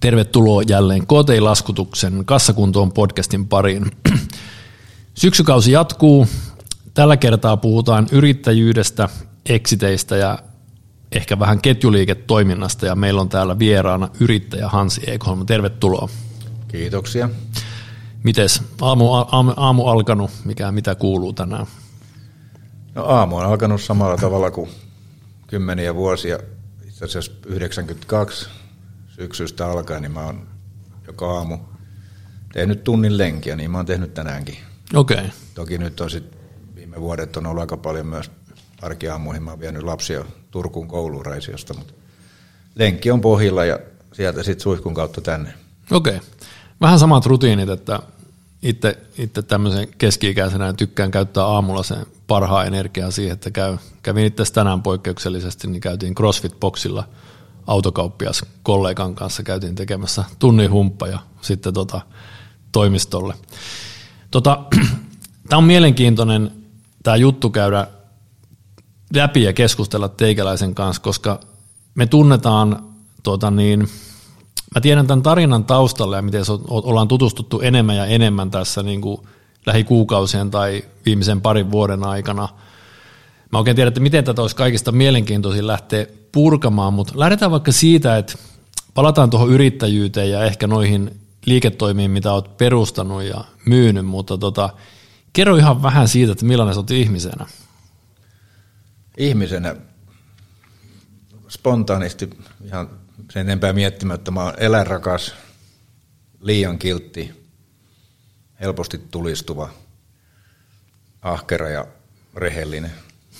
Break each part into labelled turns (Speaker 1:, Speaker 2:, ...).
Speaker 1: Tervetuloa jälleen KTI-laskutuksen Kassakuntoon podcastin pariin. Syksykausi jatkuu. Tällä kertaa puhutaan yrittäjyydestä, exiteistä ja ehkä vähän ketjuliiketoiminnasta. Ja meillä on täällä vieraana yrittäjä Hansi Ekholm. Tervetuloa.
Speaker 2: Kiitoksia.
Speaker 1: Mites aamu alkanut? Mitä kuuluu tänään?
Speaker 2: No aamu on alkanut samalla tavalla kuin kymmeniä vuosia. Itse asiassa 92 syksystä alkaen, niin mä oon joka aamu tehnyt tunnin lenkiä, niin mä oon tehnyt tänäänkin.
Speaker 1: Okei. Okay.
Speaker 2: Toki nyt on sit, viime vuodet on ollut aika paljon myös arkiaamuihin. Mä oon vienyt lapsia Turkuun kouluun Raisiosta, mutta lenkki on pohjilla ja sieltä sitten suihkun kautta tänne.
Speaker 1: Okei. Okay. Vähän samat rutiinit, että itse tämmöisen keski-ikäisenä tykkään käyttää aamulla sen parhaan energiaa siihen, että kävin itse tänään poikkeuksellisesti, niin käytiin CrossFit-boxilla autokauppias kollegan kanssa, käytiin tekemässä tunnin humppa ja sitten toimistolle. Tämä on mielenkiintoinen tämä juttu käydä läpi ja keskustella teikäläisen kanssa, koska me tunnetaan mä tiedän tämän tarinan taustalle ja miten ollaan tutustuttu enemmän ja enemmän tässä niin kuin lähikuukausien tai viimeisen parin vuoden aikana. Mä oikein tiedän, että miten tätä olisi kaikista mielenkiintoisin lähteä purkamaan, mutta lähdetään vaikka siitä, että palataan tuohon yrittäjyyteen ja ehkä noihin liiketoimiin, mitä olet perustanut ja myynyt, mutta kerro ihan vähän siitä, että millainen sä olet ihmisenä.
Speaker 2: Ihmisenä spontaanisti ihan sen enempää miettimättä, mä oon eläinrakas, liian kiltti, helposti tulistuva, ahkera ja rehellinen.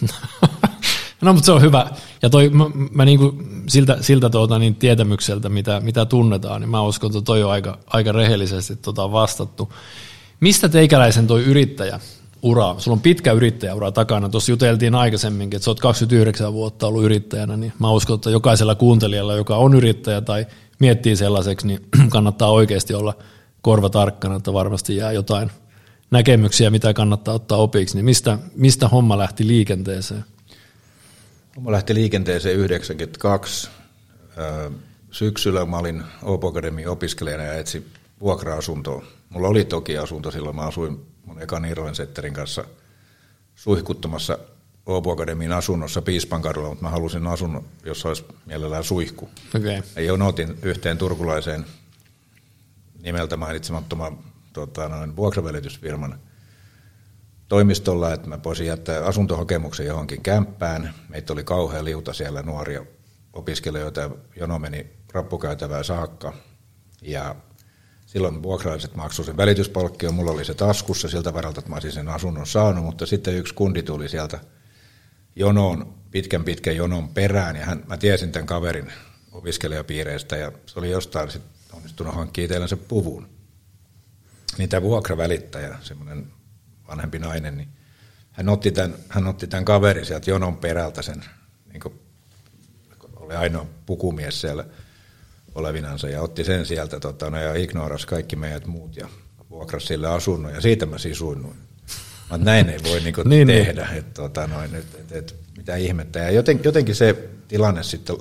Speaker 1: No, mutta se on hyvä. Ja mä niinku siltä tietämykseltä, mitä tunnetaan, niin mä uskon, että toi on aika rehellisesti vastattu. Mistä teikäläisen toi yrittäjäura? Sulla on pitkä yrittäjäura takana. Tuossa juteltiin aikaisemminkin, että sä oot 29 vuotta ollut yrittäjänä, niin mä uskon, että jokaisella kuuntelijalla, joka on yrittäjä tai miettii sellaiseksi, niin kannattaa oikeasti olla korva tarkkana, että varmasti jää jotain näkemyksiä, mitä kannattaa ottaa opiksi. Niin mistä homma lähti liikenteeseen?
Speaker 2: Homma lähti liikenteeseen 92. Syksyllä mä olin Åbo Akademin opiskelijana ja etsin vuokra-asuntoa. Mulla oli toki asunto silloin, mä asuin mun ekan Irlansetterin kanssa suihkuttamassa Åbo Akademin asunnossa Piispankadulla, mutta mä halusin asunnon, jossa olisi mielellään suihku.
Speaker 1: Okay.
Speaker 2: Ja jonotin yhteen turkulaiseen nimeltä mainitsemattoman vuokravälitysfirman toimistolla, että mä voisin jättää asuntohakemuksen johonkin kämppään. Meitä oli kauhean liuta siellä nuoria opiskelijoita, jono meni rappukäytävää saakka. Ja silloin vuokralaiset maksoivat sen välityspalkkion, mulla oli se taskussa siltä varalta, että mä olisin sen asunnon saanut, mutta sitten yksi kundi tuli sieltä jonoon, pitkän jonon perään, ja mä tiesin tämän kaverin opiskelijapiireistä, ja se oli jostain sit onnistunut hankkia itsellensä puvun. Niin tämä vuokravälittäjä, semmoinen vanhempi nainen, niin hän otti tämän kaverin sieltä jonon perältä sen, niin kuin oli ainoa pukumies siellä olevinansa, ja otti sen sieltä ja ignorasi kaikki meidät muut ja vuokrasi sille asunnon, ja siitä mä sisuinnuin. Näin ei voi niin tehdä, että mitä ihmettä. Ja jotenkin se tilanne sitten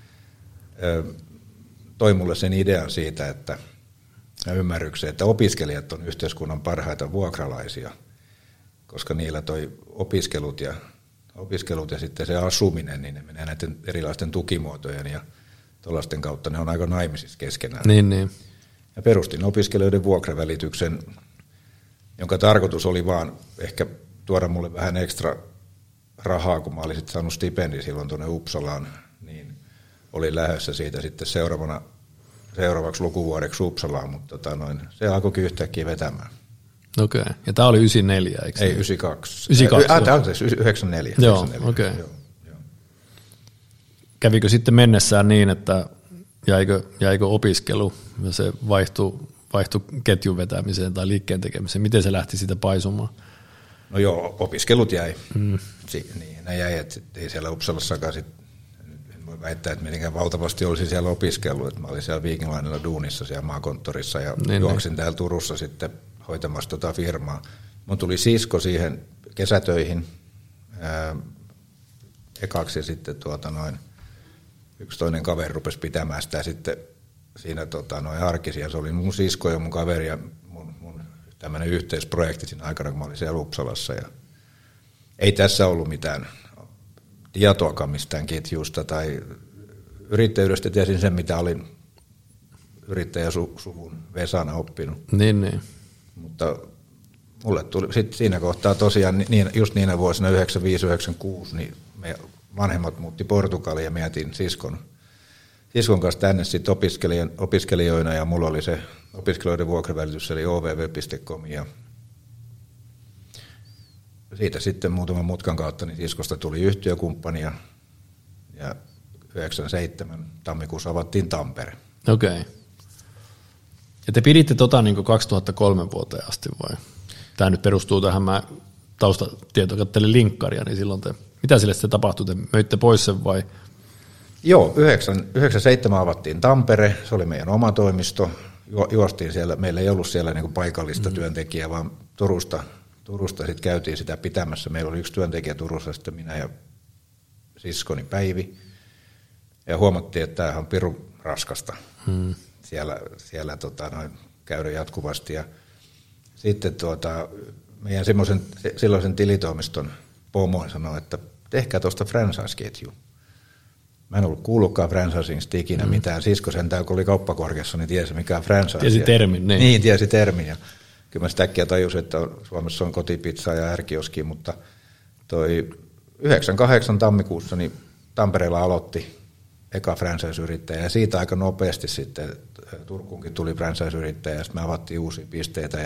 Speaker 2: toi mulle sen idean siitä, että ja ymmärryksen, että opiskelijat on yhteiskunnan parhaita vuokralaisia, koska niillä toi opiskelut ja sitten se asuminen, niin ne menee näiden erilaisten tukimuotojen ja tuollaisten kautta, ne on aika naimisissa keskenään.
Speaker 1: Niin.
Speaker 2: Ja perustin opiskelijoiden vuokravälityksen, jonka tarkoitus oli vaan ehkä tuoda mulle vähän ekstra rahaa, kun mä olin sitten saanut stipendi silloin tuonne Uppsalaan, niin olin lähdössä siitä sitten seuraavaksi lukuvuodeksi Uppsalaan, mutta se alkoikin yhtäkkiä vetämään.
Speaker 1: Okei, ja tämä oli 94, eikö?
Speaker 2: Ei, 92.
Speaker 1: 94. Joo, okei. Joo. Kävikö sitten mennessään niin, että jäikö opiskelu ja se vaihtui ketjun vetämiseen tai liikkeen tekemiseen? Miten se lähti siitä paisumaan?
Speaker 2: No joo, opiskelut jäi. Niin, ne jäi, että ei siellä Uppsalassakaan sitten, en voi väittää, että mitenkään valtavasti olisi siellä opiskellut. Että mä olin siellä Viking Linella duunissa siellä maakonttorissa ja juoksin täällä Turussa sitten hoitamassa firmaa. Mun tuli sisko siihen kesätöihin ekaksi ja sitten yksi toinen kaveri rupesi pitämään sitä sitten siinä arkisia. Se oli mun sisko ja mun kaveri ja mun tämmöinen yhteisprojekti siinä aikana, kun mä olin siellä Uppsalassa. Ja ei tässä ollut mitään tietoakaan mistään ketjusta tai yrittäjyydestä. Tiesin sen, mitä olin yrittäjäsuvun Vesana oppinut.
Speaker 1: Niin.
Speaker 2: Mutta mulle tuli sitten siinä kohtaa tosiaan, just niinä vuosina 95-96, niin me vanhemmat muutti Portugaliin ja mä jätin siskon kanssa tänne sitten opiskelijoina, ja mulla oli se opiskelijoiden vuokravälitys, eli ovv.com, ja siitä sitten muutaman mutkan kautta niin siskosta tuli yhtiökumppani, ja 97 tammikuussa avattiin Tampere.
Speaker 1: Okei. Ja te piditte niin 2003 vuoteen asti vai? Tämä nyt perustuu tähän, mä taustatieto kattelin linkkaria, niin silloin mitä sille sitten tapahtui? Te möitte pois sen vai?
Speaker 2: Joo, 97 avattiin Tampere, se oli meidän oma toimisto, juostiin siellä, meillä ei ollut siellä niin paikallista työntekijää, vaan Turusta sitten käytiin sitä pitämässä. Meillä oli yksi työntekijä Turussa, sitten minä ja siskoni Päivi, ja huomattiin, että tämähän on pirun raskasta siellä käydä jatkuvasti, ja sitten meidän silloisen tilitoimiston pomo sanoi, että tehkää tuosta franchise-ketju. Mä en ollut kuullutkaan franchisingista ikinä mitään. Sisko sentään, kun oli kauppakorkeassa, niin tiesi mikä on franchise.
Speaker 1: Tiesi termin.
Speaker 2: Niin, tiesi termin. Ja kyllä mä sitä äkkiä tajusin, että Suomessa on kotipizza ja ärkioski, mutta toi 98 tammikuussa niin Tampereella aloitti eka franchise-yrittäjä, ja siitä aika nopeasti sitten Turkuunkin tuli franchise-yrittäjä, ja sitten me avattiin uusia pisteitä,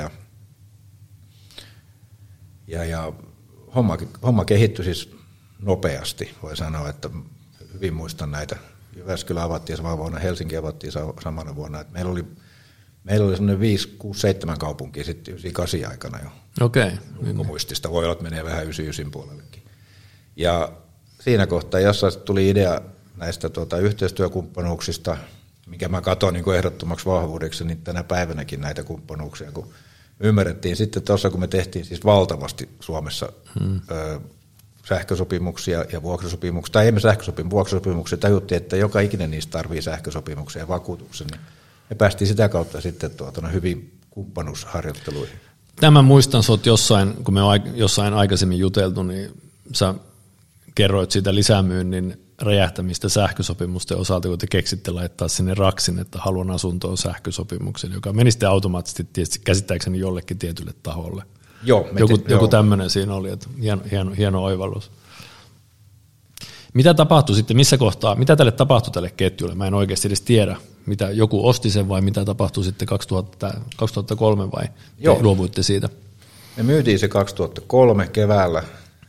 Speaker 2: ja homma kehittyi siis nopeasti, voi sanoa, että hyvin muistan näitä. Jyväskylä avattiin samana vuonna, Helsinki avattiin samana vuonna. Että meillä oli semmoinen 5, 6, 7 kaupunkia sitten 98 aikana jo.
Speaker 1: Okei.
Speaker 2: Ulkomuistista voi olla, että menee vähän 99 puolellekin. Ja siinä kohtaa jossain tuli idea näistä yhteistyökumppanuuksista, mikä mä katson niin ehdottomaksi vahvuudeksi, niin tänä päivänäkin näitä kumppanuuksia, kun ymmärrettiin sitten tuossa, kun me tehtiin siis valtavasti Suomessa sähkösopimuksia ja vuokrasopimuksia, tai emme vuokrasopimuksia, tajuttiin, että joka ikinen niistä tarvii sähkösopimuksia ja vakuutuksen, niin me päästiin sitä kautta sitten hyvin kumppanuusharjoitteluihin.
Speaker 1: Tämän muistan, sä oot kun me on jossain aikaisemmin juteltu, niin sä kerroit siitä lisämyynnin räjähtämistä sähkösopimusten osalta, kun te keksitte laittaa sinne raksin, että haluan asuntoon sähkösopimuksen, joka meni sitten automaattisesti tietysti käsittääkseni jollekin tietylle taholle.
Speaker 2: Joo,
Speaker 1: joku tämmöinen siinä oli, että hieno oivallus. Mitä tapahtui sitten, missä kohtaa, mitä tälle tapahtui tälle ketjulle? Mä en oikeasti edes tiedä, mitä joku osti sen vai mitä tapahtui sitten 2003 vai luovuitte siitä?
Speaker 2: Me myytiin se 2003 keväällä.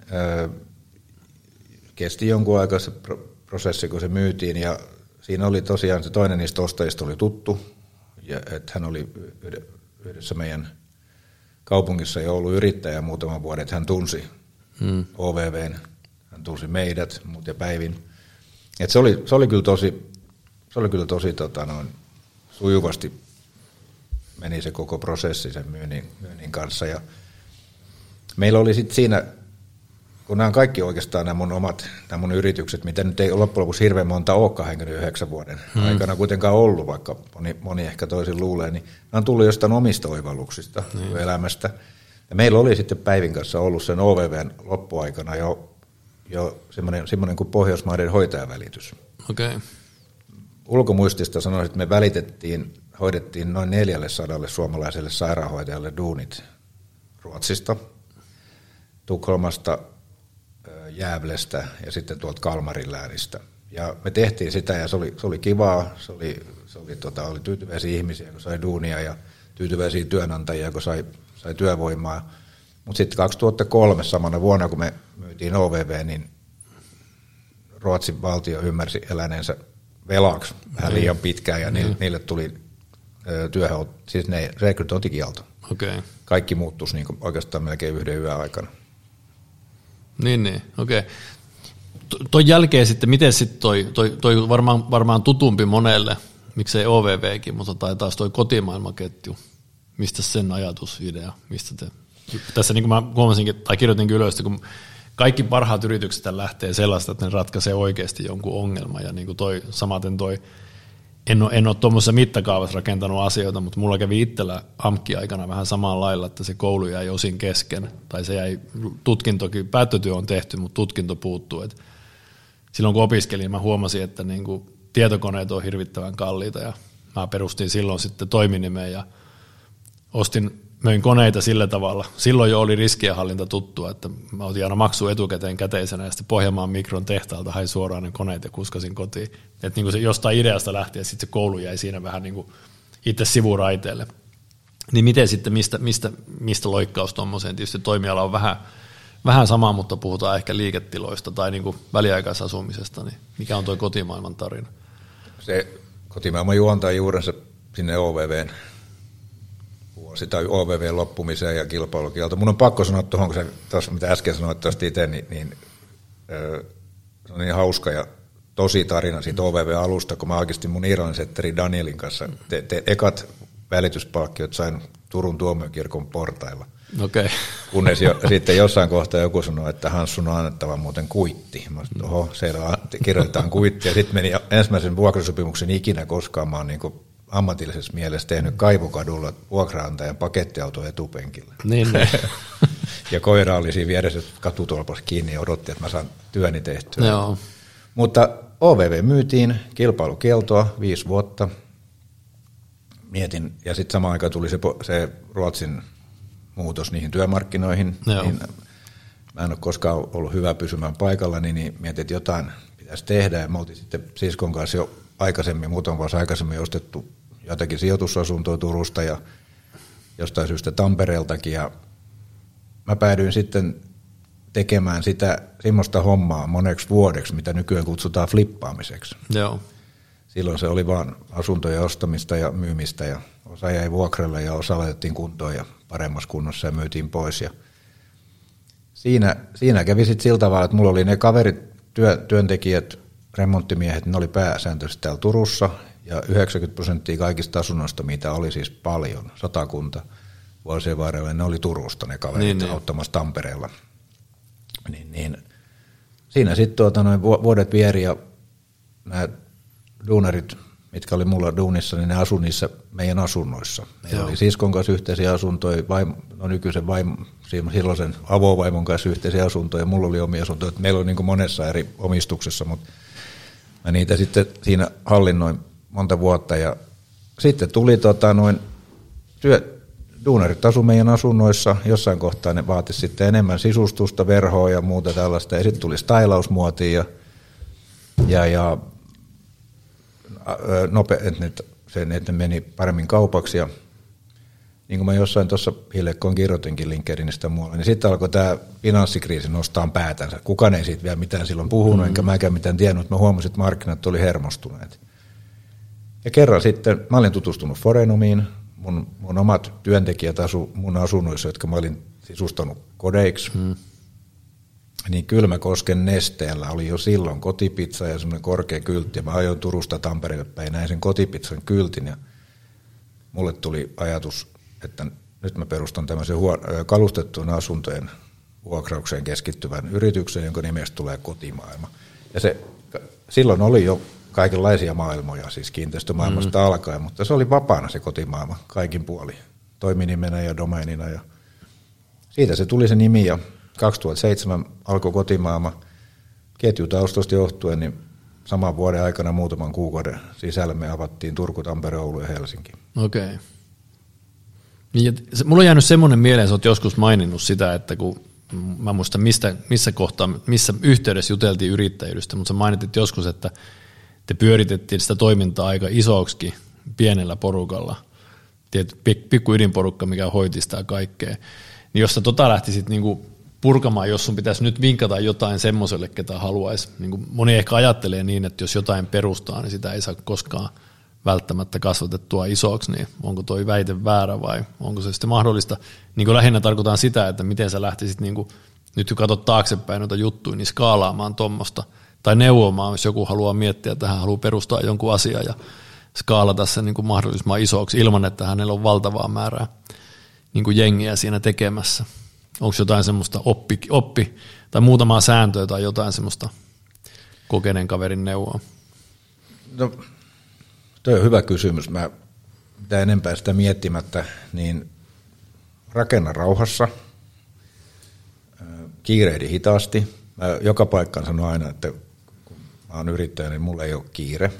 Speaker 2: Kesti jonkun aikaa se prosessi, kun se myytiin, ja siinä oli tosiaan se toinen niistä ostajista oli tuttu, ja että hän oli yhdessä meidän kaupungissa jo ollut yrittäjä muutaman vuoden, että hän tunsi OVVn, hän tunsi meidät, mut ja Päivin. Että se oli kyllä tosi sujuvasti meni se koko prosessi sen myynnin kanssa, ja meillä oli sitten siinä, kun nämä on kaikki oikeastaan nämä mun yritykset, mitä nyt ei loppujen lopuksi hirveän monta ole 29 vuoden aikana kuitenkaan ollut, vaikka moni ehkä toisin luulee, niin nämä on tullut jostain omista oivalluksista elämästä. Ja meillä oli sitten Päivin kanssa ollut sen OVVn loppuaikana jo semmoinen kuin Pohjoismaiden hoitajavälitys.
Speaker 1: Okay.
Speaker 2: Ulkomuistista sanoisin, että me hoidettiin noin 400 suomalaiselle sairaanhoitajalle duunit Ruotsista, Tukholmasta, Gävlestä ja sitten Kalmarin läänistä. Ja me tehtiin sitä, ja se oli kivaa, oli tyytyväisiä ihmisiä, kun sai duunia, ja tyytyväisiä työnantajia, kun sai työvoimaa. Mutta sitten 2003 samana vuonna, kun me myytiin OVV, niin Ruotsin valtio ymmärsi eläneensä velaksi vähän liian pitkään, ja niille tuli siis ne rekrytointikielto.
Speaker 1: Okay.
Speaker 2: Kaikki muuttuisi niin oikeastaan melkein yhden yön aikana.
Speaker 1: Niin, okei. Toi jälkeen sitten, miten sitten toi varmaan tutumpi monelle, miksei OVVkin, mutta tai taas toi kotimaailmaketju, mistä sen ajatusidea, mistä te, tässä niin kuin mä huomasinkin, tai kirjoitinkin ylös, kun kaikki parhaat yritykset lähtee sellaista, että ne ratkaisee oikeasti jonkun ongelman, ja niin kuin samaten toi en ole tuommoisessa mittakaavassa rakentanut asioita, mutta mulla kävi itsellä AMK-aikana vähän samalla lailla, että se koulu jäi osin kesken, tai se jäi tutkintokin, päättötyö on tehty, mutta tutkinto puuttuu. Et silloin kun opiskelin, mä huomasin, että niinku tietokoneet on hirvittävän kalliita, ja mä perustin silloin sitten toiminimen, ja möin koneita sillä tavalla. Silloin jo oli riskienhallinta tuttua, että mä otin aina maksua etukäteen käteisenä, ja sitten Pohjanmaan Mikron tehtaalta hain suoraan ne koneet ja kuskasin kotiin. Että niin kuin se jostain ideasta lähti, ja sitten se koulu jäi siinä vähän niin kuin itse sivuraiteelle. Niin miten sitten, mistä loikkaus tuommoiseen? Tietysti toimiala on vähän sama, mutta puhutaan ehkä liiketiloista tai niin kuin väliaikaisasumisesta, niin mikä on tuo kotimaailman tarina? Se
Speaker 2: kotimaailma juontaa juurensa sinne OVV:n tai OVV:n loppumiseen ja kilpailukielto. Mun on pakko sanoa tuohon, kun tuossa mitä äsken sanoit tuosta itse, niin se on niin hauska ja tosi tarina siitä OVV-alusta, kun mä alkistin mun irlannisetteri Danielin kanssa. Ekat välityspalkkiot sain Turun tuomiokirkon portailla.
Speaker 1: Okay.
Speaker 2: Kunnes sitten jossain kohtaa joku sanoi, että Hanssun on annettava muuten kuitti. Mä sanoin, oho, siellä kirjoitetaan kuitti. Ja sitten meni ensimmäisen vuokrasopimuksen ikinä koskaan. Mä oon niin kuin ammatillisessa mielessä tehnyt Kaivokadulla vuokraantajan pakettiauto etupenkillä.
Speaker 1: Niin.
Speaker 2: Ja koira oli siinä vieressä katutolpassa kiinni ja odotti, että mä saan työni tehtyä.
Speaker 1: Joo.
Speaker 2: Mutta OVV myytiin, kilpailukieltoa 5 vuotta. Mietin, ja sitten samaan aikaan tuli se Ruotsin muutos niihin työmarkkinoihin. Niin mä en ole koskaan ollut hyvä pysymään paikalla, niin mietin, että jotain pitäisi tehdä. Ja me oltiin sitten siskon kanssa jo muutaman vuosi aikaisemmin ostettu jotakin sijoitusasuntoa Turusta ja jostain syystä Tampereeltakin. Ja mä päädyin sitten tekemään semmoista hommaa moneksi vuodeksi, mitä nykyään kutsutaan flippaamiseksi.
Speaker 1: Joo.
Speaker 2: Silloin se oli vaan asuntojen ostamista ja myymistä ja osa jäi vuokralle ja osa laitettiin kuntoon ja paremmassa kunnossa ja myytiin pois. Ja siinä kävi sitten sillä tavalla, että mulla oli ne kaverit, työntekijät, remonttimiehet, ne oli pääsääntöisesti täällä Turussa ja 90% kaikista asunnoista, mitä oli siis paljon, 100 vuosien varrella, ne oli Turusta ne kaverit auttamassa Tampereella. Niin. Siinä sitten vuodet vieri ja nämä duunarit, mitkä oli mulla duunissa, niin ne asui niissä meidän asunnoissa. Meillä oli siskon kanssa yhteisiä asuntoja, nykyisen silloisen avovaimon kanssa yhteisiä asuntoja, mulla oli omia asuntoja. Meillä oli niin kuin monessa eri omistuksessa, mutta mä niitä sitten siinä hallinnoin monta vuotta. Ja sitten tuli duunarit asu meidän asunnoissa, jossain kohtaa ne vaati sitten enemmän sisustusta, verhoa ja muuta tällaista. Ja sitten tuli stylausmuotia ja että ne meni paremmin kaupaksi ja niin kuin mä jossain tuossa hiljakkoon kirjoitinkin LinkedInistä muualla, niin sitten alkoi tämä finanssikriisi nostaa päätänsä. Kukaan ei siitä vielä mitään silloin puhunut, enkä mäkään mitään tiennyt, mutta mä huomasin, että markkinat oli hermostuneet. Ja kerran sitten, mä olin tutustunut Forenomiin, mun omat työntekijät asu mun asunnoissa, jotka mä olin sisustanut kodeiksi, niin Kylmäkosken Nesteellä oli jo silloin kotipizza ja semmoinen korkea kyltti. Ja mä ajoin Turusta Tampereelle päin, näin sen kotipizzan kyltin ja mulle tuli ajatus, että nyt mä perustan tämmöisen kalustettujen asuntojen vuokraukseen keskittyvän yrityksen, jonka nimestä tulee Kotimaailma. Ja silloin oli jo kaikenlaisia maailmoja, siis kiinteistömaailmasta alkaen, mutta se oli vapaana se Kotimaailma kaikin puolin, toiminimenä ja domeinina. Ja siitä se tuli se nimi ja 2007 alkoi Kotimaailma ketjutaustosta johtuen, niin saman vuoden aikana muutaman kuukauden sisällä me avattiin Turku, Tampere, Oulu ja Helsinki.
Speaker 1: Okei. Mulla on jäänyt semmoinen mieleen, että olet joskus maininnut sitä, että kun mä muistan missä yhteydessä juteltiin yrittäjyydestä, mutta sä mainitit joskus, että te pyöritettiin sitä toimintaa aika isoksikin pienellä porukalla, pikku ydinporukka, mikä hoiti sitä kaikkea. Niin jos sä lähtisit niinku purkamaan, jos sun pitäisi nyt vinkata jotain semmoiselle, ketä haluaisi. Niin moni ehkä ajattelee niin, että jos jotain perustaa, niin sitä ei saa koskaan välttämättä kasvatettua isoksi, niin onko toi väite väärä vai onko se sitten mahdollista? Niin lähinnä tarkoitan sitä, että miten sä lähtisit, niin nyt kun katsot taaksepäin noita juttuja, niin skaalaamaan tuommoista tai neuvomaan, jos joku haluaa miettiä, että hän haluaa perustaa jonkun asian ja skaalata sen niin mahdollisimman isoksi ilman, että hänellä on valtavaa määrää niin jengiä siinä tekemässä. Onko jotain semmoista oppi tai muutamaa sääntöä tai jotain semmoista kokeneen kaverin neuvoa?
Speaker 2: No, Tuo on hyvä kysymys. Mä mitä enempää sitä miettimättä, niin rakenna rauhassa, kiirehdi hitaasti. Mä joka paikkaan sanon aina, että kun mä oon yrittäjä, niin mulla ei ole kiire.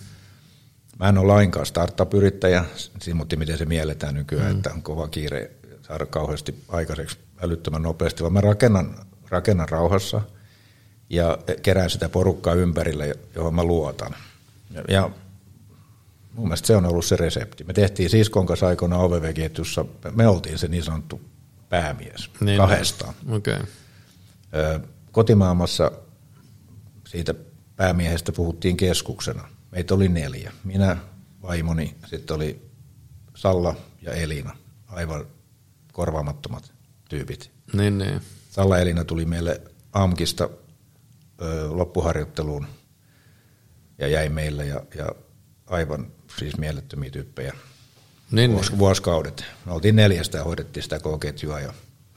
Speaker 2: Mä en ole lainkaan startup-yrittäjä, mutta miten se mielletään nykyään, että on kova kiire saada kauheasti aikaiseksi älyttömän nopeasti, vaan mä rakennan rauhassa ja kerään sitä porukkaa ympärille, johon mä luotan. Ja mun mielestä se on ollut se resepti. Me tehtiin siskon kanssa aikoinaan OVV-ketjussa, me oltiin se niin sanottu päämies niin, kahdestaan.
Speaker 1: Okay.
Speaker 2: Kotimaamassa siitä päämiehestä puhuttiin keskuksena. Meitä oli 4. Minä, vaimoni, sitten oli Salla ja Elina. Aivan korvaamattomat tyypit.
Speaker 1: Niin.
Speaker 2: Salla ja Elina tuli meille AMKista loppuharjoitteluun ja jäi meille ja aivan siis mielettömiä tyyppejä vuosikaudet. Me oltiin 4 ja hoidettiin sitä K-ketjua ja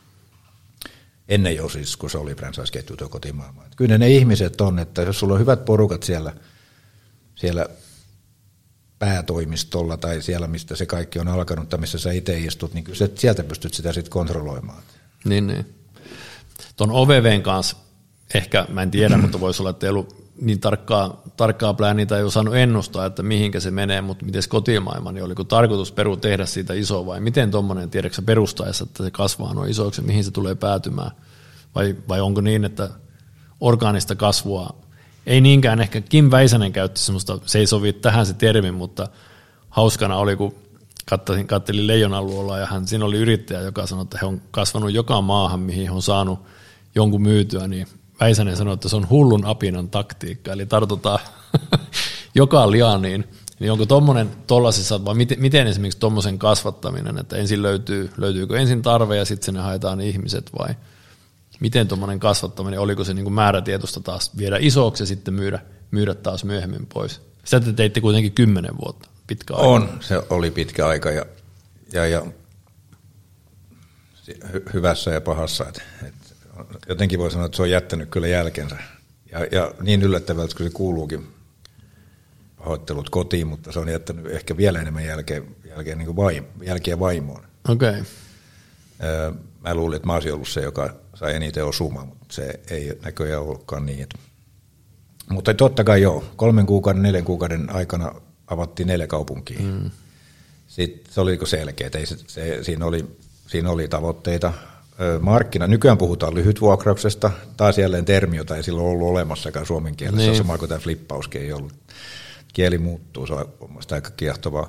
Speaker 2: ennen jo siis, kun se oli franchise-ketju tuo kotimaailma. Kyllä ne ihmiset on, että jos sulla on hyvät porukat siellä päätoimistolla tai siellä, mistä se kaikki on alkanut tai missä sä itse istut, niin kyllä sieltä pystyt sitä sitten kontrolloimaan.
Speaker 1: Niin. Tuon OVVn kanssa ehkä, mä en tiedä, mutta voisi olla, että ei ollut niin tarkkaa plääniä tai ei osannut ennustaa, että mihinkä se menee, mutta miten kotimaailma, niin oliko tarkoitus tehdä siitä iso vai miten tuommoinen, tiedätkö perustaessa, että se kasvaa noin isoksi, mihin se tulee päätymään, vai onko niin, että orgaanista kasvua, ei niinkään ehkä Kim Väisänen käytti semmoista, se ei sovi tähän se termi, mutta hauskana oli, kun kattelin Leijonan luola ja siinä oli yrittäjä, joka sanoi, että he on kasvanut joka maahan, mihin he on saanut jonkun myytyä, niin Väisänen sanoi, että se on hullun apinan taktiikka, eli tartutaan joka lianiin. Niin onko tuollaisessa, vai miten esimerkiksi tuommoisen kasvattaminen, että ensin löytyykö ensin tarve ja sitten sinne haetaan ihmiset, vai miten tuommoinen kasvattaminen, oliko se niin kuin määrätietoista taas viedä isoksi ja sitten myydä taas myöhemmin pois? Sitä te teitte kuitenkin 10 vuotta, pitkä aika.
Speaker 2: On, se oli pitkä aika ja hyvässä ja pahassa, että jotenkin voi sanoa, että se on jättänyt kyllä jälkensä. Ja niin yllättävältä kuin se kuuluukin pahoittelut kotiin, mutta se on jättänyt ehkä vielä enemmän jälkeä vaimoon.
Speaker 1: Okei.
Speaker 2: Mä luulin, että mä olisin ollut se, joka sai eniten osumaan, mutta se ei näköjään ollutkaan niin. Mutta totta kai 4 kuukauden aikana avattiin 4 kaupunkia. Sitten se oli selkeä, siinä oli tavoitteita. Nykyään puhutaan lyhytvuokrauksesta, taas jälleen termi, jota ei silloin ollut olemassakaan suomen kielessä, niin. Sama kuin tämä flippauskin ei ollut. Kieli muuttuu, se on aika kiehtovaa.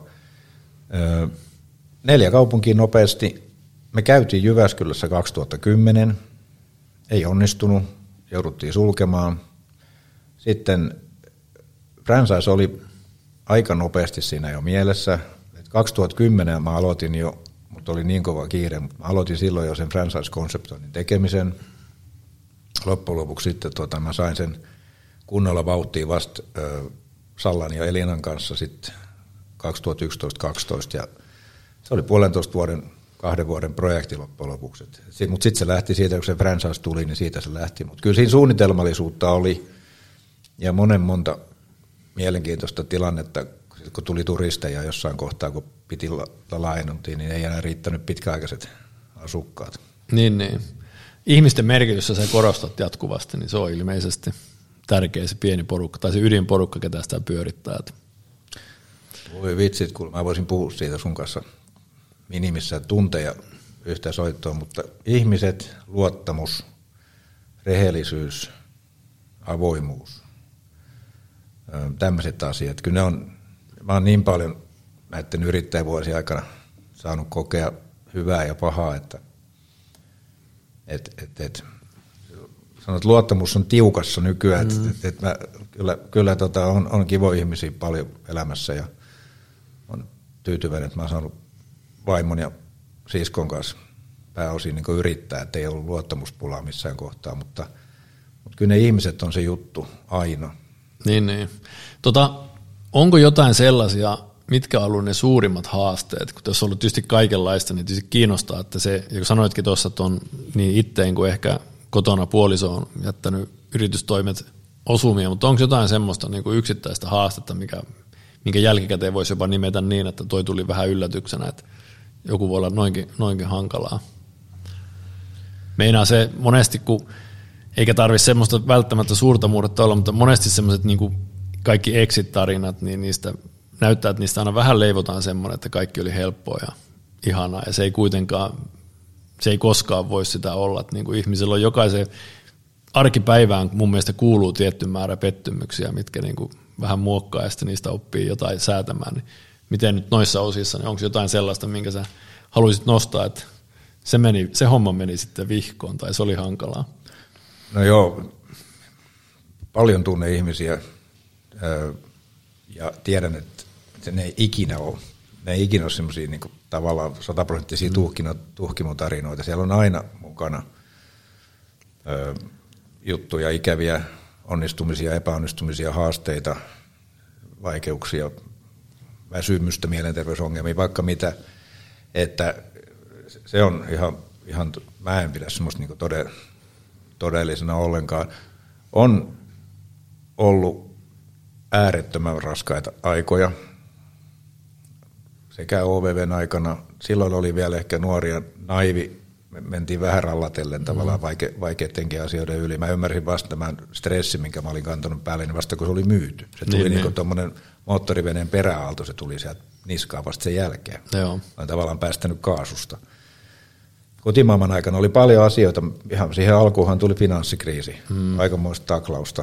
Speaker 2: 4 kaupunkia nopeasti. Me käytiin Jyväskylässä 2010, ei onnistunut, jouduttiin sulkemaan. Sitten franchise oli aika nopeasti siinä jo mielessä. 2010 mä aloitin jo, mutta oli niin kova kiire, mutta mä aloitin silloin jo sen franchise-konseptoinnin tekemisen. Loppujen lopuksi sitten mä sain sen kunnolla vauhtiin vasta Sallan ja Elinan kanssa sitten 2011-2012 ja se oli 2 vuoden projekti loppujen lopuksi. Mutta sitten se lähti siitä, kun se franchise tuli, niin siitä se lähti. Mutta kyllä siinä suunnitelmallisuutta oli ja monta mielenkiintoista tilannetta, kun tuli turisteja jossain kohtaa, kun piti laajennuttiin, niin ei enää riittänyt pitkäaikaiset asukkaat.
Speaker 1: Niin. Ihmisten merkitystä sä korostat jatkuvasti, niin se on ilmeisesti tärkeä se pieni porukka, tai se ydinporukka, ketä sitä pyörittää.
Speaker 2: Voi vitsit, kun mä voisin puhua siitä sun kanssa minimissä tunteja yhtä soittoa, mutta ihmiset, luottamus, rehellisyys, avoimuus, tämmöiset asiat. Kyllä mä oon niin paljon näiden yrittäjävuosien aikana saanut kokea hyvää ja pahaa, että sanot, luottamus on tiukassa nykyään, että kyllä on kivoja ihmisiä paljon elämässä ja on tyytyväinen, että mä oon saanut vaimon ja siskon kanssa pääosin niin yrittää, että ei ollut luottamuspulaa missään kohtaa, mutta kyllä ne ihmiset on se juttu aina.
Speaker 1: Niin. Onko jotain sellaisia, mitkä on ollut ne suurimmat haasteet, kun tässä on ollut tietysti kaikenlaista, niin tietysti kiinnostaa, että se, ja kun sanoitkin tuossa, että on niin itteen kuin ehkä kotona puoliso on jättänyt yritystoimet osumia, mutta onko jotain semmoista niin kuin yksittäistä haastetta, minkä jälkikäteen voisi jopa nimetä niin, että toi tuli vähän yllätyksenä, että joku voi olla noinkin hankalaa. Meinaa se monesti, kun eikä tarvitse semmoista välttämättä suurta murretta olla, mutta monesti semmoiset niin kuin kaikki exit-tarinat, niin niistä näyttää, että niistä aina vähän leivotaan semmoinen, että kaikki oli helppoa ja ihanaa, ja se ei koskaan voi sitä olla, että niin kuin ihmisellä on jokaisen arkipäivään mun mielestä kuuluu tietty määrä pettymyksiä, mitkä niin kuin vähän muokkaa ja sitten niistä oppii jotain säätämään, niin miten nyt noissa osissa, niin onko jotain sellaista, minkä sä haluaisit nostaa, että se homma meni sitten vihkoon tai se oli hankalaa?
Speaker 2: No joo, paljon tunne ihmisiä ja tiedän, että ne ei ikinä ole semmoisia niin tavallaan 100% tuhkimotarinoita. Siellä on aina mukana juttuja, ikäviä onnistumisia, epäonnistumisia, haasteita, vaikeuksia, väsymystä, mielenterveysongelmia, vaikka mitä. Että se on ihan mä en pidä semmoista niin todellisena ollenkaan. On ollut äärettömän raskaita aikoja sekä OVVn aikana. Silloin oli vielä ehkä nuoria, naivi, me mentiin vähän rallatellen tavallaan vaikeidenkin asioiden yli. Mä ymmärsin vasta tämän stressin, minkä mä olin kantanut päälle, niin vasta kun se oli myyty. Se tuli niin kuin tuommoinen moottoriveneen peräaalto, se tuli sieltä niskaan vasta sen jälkeen.
Speaker 1: Joo.
Speaker 2: Olen tavallaan päästänyt kaasusta. Kotimaailman aikana oli paljon asioita, ihan siihen alkuunhan tuli finanssikriisi, aikamoista taklausta.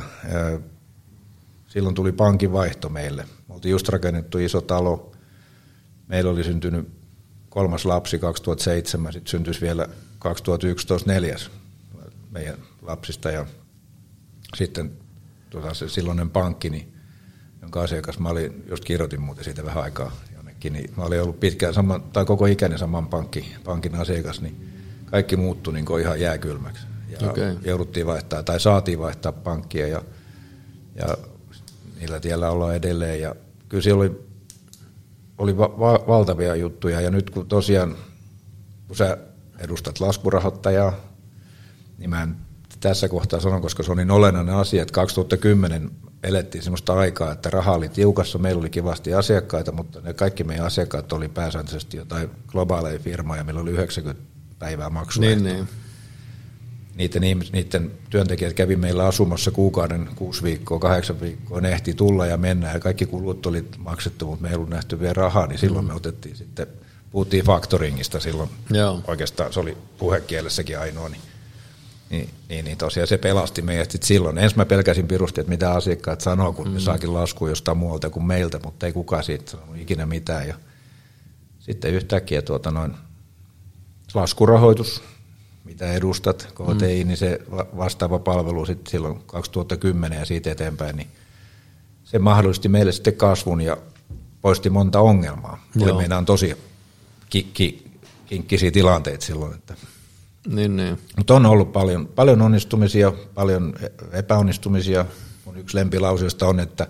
Speaker 2: Silloin tuli pankin vaihto meille. Me oltiin just rakennettu iso talo, meillä oli syntynyt 3. lapsi 2007, sitten syntyisi vielä 2011 4. meidän lapsista ja sitten se silloinen pankki, jonka asiakas, mä olin, just kirjoitin muuten siitä vähän aikaa jonnekin, niin mä olin ollut pitkään koko ikäni saman pankin asiakas, niin kaikki muuttui niin kuin ihan jääkylmäksi. Ja jouduttiin vaihtaa, tai saatiin vaihtaa pankkia ja niillä tiellä ollaan edelleen. Ja kyllä siellä oli valtavia juttuja ja nyt kun tosiaan, kun sä edustat laskurahoittajaa, niin mä en tässä kohtaa sanon, koska se on niin olennainen asia, että 2010 elettiin sellaista aikaa, että raha oli tiukassa, meillä oli kivasti asiakkaita, mutta ne kaikki meidän asiakkaat oli pääsääntöisesti jotain globaaleja firmoja, meillä oli 90 päivää maksua.
Speaker 1: Niin.
Speaker 2: Niiden työntekijät kävi meillä asumassa kuukauden, 6 viikkoa, 8 viikkoa, ne ehti tulla ja mennä ja kaikki kulut oli maksettu, mutta me ei ollut nähty vielä rahaa, niin silloin me otettiin sitten, puhuttiin factoringista silloin, oikeastaan se oli puhekielessäkin ainoa, niin tosiaan se pelasti meidät sitten silloin. Ensin mä pelkäsin pirusti, että mitä asiakkaat sanoo, kun ne saakin laskua jostain muualta kuin meiltä, mutta ei kukaan siitä sanonut ikinä mitään. Ja sitten yhtäkkiä laskurahoitus, mitä edustat, KTI, niin se vastaava palvelu sitten silloin 2010 ja siitä eteenpäin, niin se mahdollisti meille sitten kasvun ja poisti monta ongelmaa. Oli meidän tosi kinkkisiä tilanteita silloin. Että.
Speaker 1: Niin.
Speaker 2: Mutta on ollut paljon onnistumisia, paljon epäonnistumisia. Mun yksi lempilauseista on, että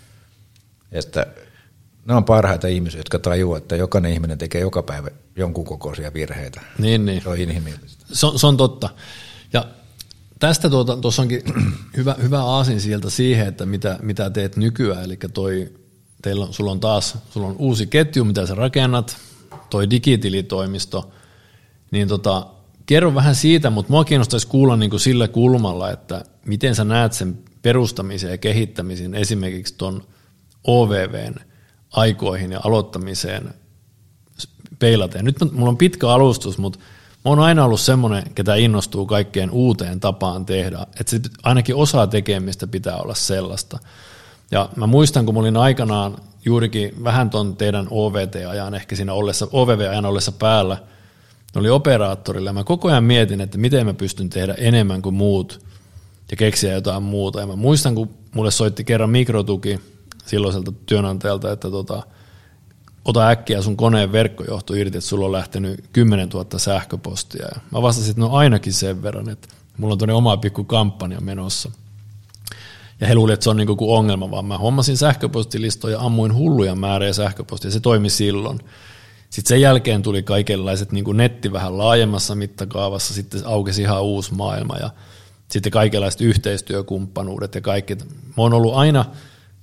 Speaker 2: nämä on parhaita ihmisiä, jotka tajuaa, että jokainen ihminen tekee joka päivä jonkun kokoisia virheitä.
Speaker 1: Niin.
Speaker 2: Se on inhimillistä.
Speaker 1: Se on totta. Ja tästä tuossa onkin hyvä aasinsilta siihen, että mitä teet nykyään. Eli sulla on uusi ketju, mitä sä rakennat, toi digitilitoimisto. Niin kerro vähän siitä, mutta mua kiinnostaisi kuulla niin kuin sillä kulmalla, että miten sä näet sen perustamisen ja kehittämisen esimerkiksi tuon OVVn aikoihin ja aloittamiseen peilaten. Nyt mulla on pitkä alustus, mutta mä oon aina ollut semmoinen, ketä innostuu kaikkeen uuteen tapaan tehdä, että se ainakin osa tekemistä pitää olla sellaista. Ja mä muistan, kun mä olin aikanaan juurikin vähän ton teidän OVT-ajan, ehkä siinä OVV-ajan ollessa päällä, oli operaattorilla, ja mä koko ajan mietin, että miten mä pystyn tehdä enemmän kuin muut ja keksiä jotain muuta. Ja mä muistan, kun mulle soitti kerran Mikrotuki silloiselta työnantajalta, että ota äkkiä sun koneen verkkojohto irti, että sulla on lähtenyt 10 000 sähköpostia. Ja mä vastasin, että no ainakin sen verran, että mulla on tuonne oma pikku kampanja menossa. Ja he luulivat, että se on niin kuin ongelma, vaan mä hommasin sähköpostilistoja, ammuin hulluja määriä sähköpostia, se toimi silloin. Sitten sen jälkeen tuli kaikenlaiset niin kuin netti vähän laajemmassa mittakaavassa, sitten aukesi ihan uusi maailma ja sitten kaikenlaiset yhteistyökumppanuudet ja kaikki. Mä oon ollut aina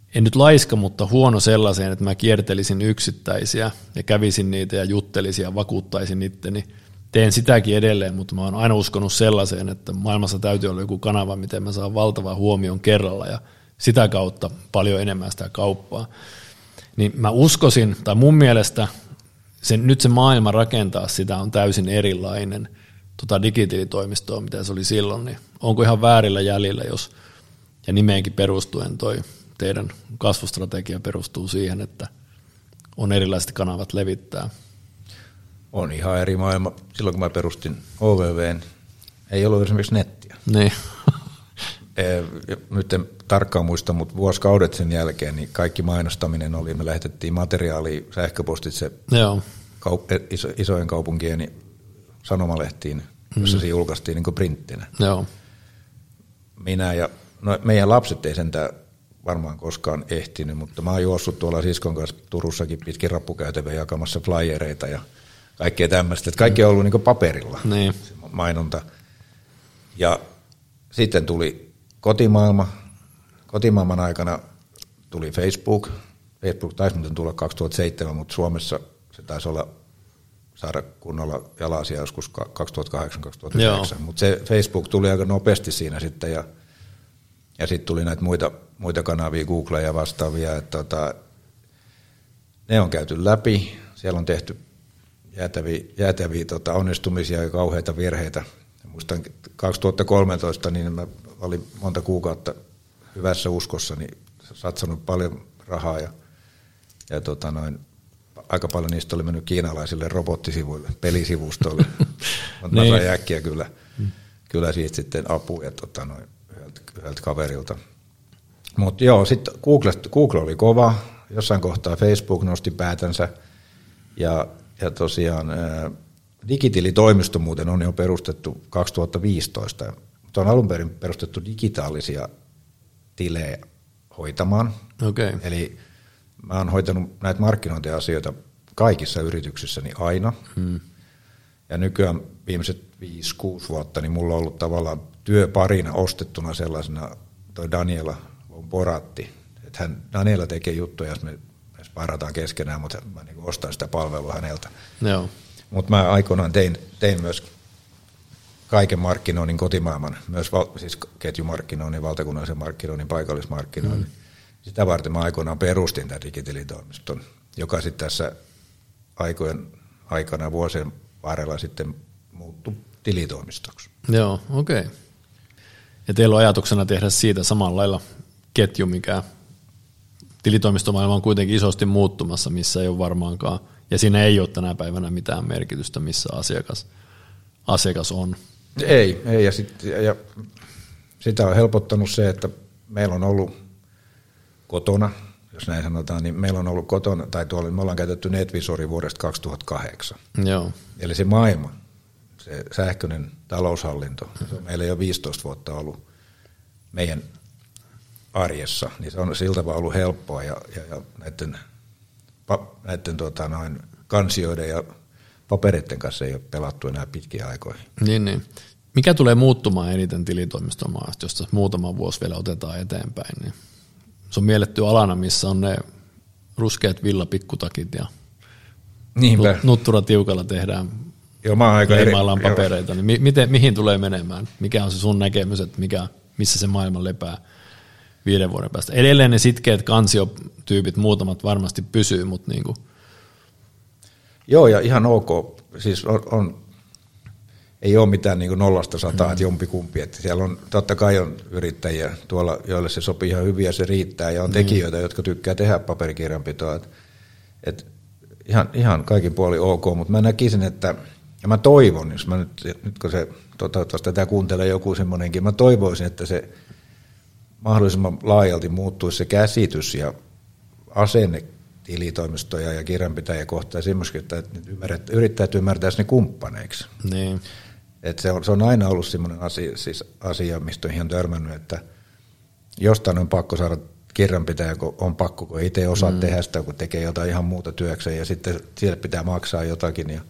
Speaker 1: en nyt laiska, mutta huono sellaiseen, että mä kiertelisin yksittäisiä ja kävisin niitä ja juttelisin ja vakuuttaisin itteni. Teen sitäkin edelleen, mutta mä oon aina uskonut sellaiseen, että maailmassa täytyy olla joku kanava, miten mä saan valtavan huomion kerralla ja sitä kautta paljon enemmän sitä kauppaa. Niin mä uskoisin, tai mun mielestä nyt se maailma rakentaa sitä on täysin erilainen digitilitoimistoa, mitä se oli silloin, niin onko ihan väärillä jäljillä, jos ja nimeenkin perustuen toi teidän kasvustrategia perustuu siihen, että on erilaiset kanavat levittää?
Speaker 2: On ihan eri maailma. Silloin kun mä perustin OVVn, ei ollut esimerkiksi nettiä.
Speaker 1: Niin.
Speaker 2: Nyt en tarkkaan muista, mutta vuosikaudet sen jälkeen niin kaikki mainostaminen oli, me lähetettiin materiaalia sähköpostitse isojen kaupunkien sanomalehtiin, jossa se julkaistiin niin kuin printtinä.
Speaker 1: Joo.
Speaker 2: Minä ja meidän lapset ei sentään varmaan koskaan ehtinyt, mutta mä oon juossut tuolla siskon kanssa Turussakin pitkin rappukäytäviä jakamassa flyereita ja kaikkea tämmöistä. Kaikki on ollut niin kuin paperilla,
Speaker 1: niin.
Speaker 2: mainonta. Ja sitten tuli kotimaailma. Kotimaailman aikana tuli Facebook. Facebook taisi muuten tulla 2007, mutta Suomessa se taisi saada kunnolla jalasia joskus 2008-2009. Mutta se Facebook tuli aika nopeasti siinä sitten ja sitten tuli näitä muita kanavia, Google ja vastaavia. Että ne on käyty läpi. Siellä on tehty jäätäviä onnistumisia ja kauheita virheitä. Muistan 2013, niin mä olin monta kuukautta hyvässä uskossa, niin satsannut paljon rahaa ja aika paljon niistä oli mennyt kiinalaisille robottisivuille, pelisivustoille. Mä sain äkkiä kyllä siitä sitten apua yhdeltä kaverilta. Mutta joo, sitten Google oli kova, jossain kohtaa Facebook nosti päätänsä ja tosiaan digitilitoimisto muuten on jo perustettu 2015. Mutta on alun perin perustettu digitaalisia tilejä hoitamaan.
Speaker 1: Okay.
Speaker 2: Eli mä oon hoitanut näitä markkinointiasioita kaikissa yrityksissäni aina. Ja nykyään viimeiset 5-6 vuotta niin mulla on ollut tavallaan työparina ostettuna sellaisena toi Daniela Boratti. Että Daniela tekee juttuja, jos me sparataan keskenään, mutta mä niin ostan sitä palvelua häneltä.
Speaker 1: Joo.
Speaker 2: Mutta mä aikoinaan tein myös kaiken markkinoinnin kotimaailman, myös siis ketjumarkkinoinnin, valtakunnallisen markkinoinnin, paikallismarkkinoinnin. Sitä varten mä aikoinaan perustin tämän digitilitoimiston, joka sitten tässä aikojen aikana vuosien varrella sitten muuttui tilitoimistoksi.
Speaker 1: Joo, okei. Okay. Ja teillä on ajatuksena tehdä siitä samalla lailla ketju, mikä tilitoimistomaailma on kuitenkin isosti muuttumassa, missä ei ole varmaankaan, ja siinä ei ole tänä päivänä mitään merkitystä, missä asiakas on.
Speaker 2: Ei ja sitä on helpottanut se, että meillä on ollut kotona, jos näin sanotaan, niin meillä on ollut kotona, tai tuolla me ollaan käytetty NetVisori vuodesta 2008.
Speaker 1: Joo.
Speaker 2: Eli se maailma, se sähköinen taloushallinto, se on meillä jo 15 vuotta ollut meidän arjessa, niin se on siltä tavalla ollut helppoa ja näiden kansioiden ja papereiden kanssa ei ole pelattu enää pitkiä aikoihin.
Speaker 1: Niin. Mikä tulee muuttumaan eniten tilitoimiston maasta, jos muutama vuosi vielä otetaan eteenpäin? Niin se on mielletty alana, missä on ne ruskeat villapikkutakit ja nuttura tiukalla tehdään.
Speaker 2: Joo, mä oon aika
Speaker 1: leimaillaan papereita. Niin mihin tulee menemään? Mikä on se sun näkemys, että missä se maailma lepää 5 vuoden päästä? Edelleen ne sitkeät kansiotyypit, muutamat varmasti pysyy, mutta niin kuin.
Speaker 2: Joo, ja ihan ok. Siis ei ole mitään niin 0–100, että jompikumpi. Että siellä on, totta kai on yrittäjiä tuolla, joille se sopii ihan hyvin ja se riittää, ja on tekijöitä, jotka tykkää tehdä paperikirjanpitoa. Et ihan kaikin puoli ok, mutta mä näkisin, että, ja mä toivon, jos mä nyt kun se toivottavasti tätä kuuntelee joku semmoinenkin, mä toivoisin, että se mahdollisimman laajalti muuttuisi se käsitys ja asenne tilitoimistoja ja kirjanpitäjiä kohtaan semmoisikin, että yrittäjät ymmärtäisi ne kumppaneiksi.
Speaker 1: Niin.
Speaker 2: Että se on aina ollut semmoinen asia, mistä on ihan törmännyt, että jostain on pakko saada kirjanpitäjä, kun on pakko, kun ei itse osaa tehdä sitä, kun tekee jotain ihan muuta työkseen ja sitten siellä pitää maksaa jotakin.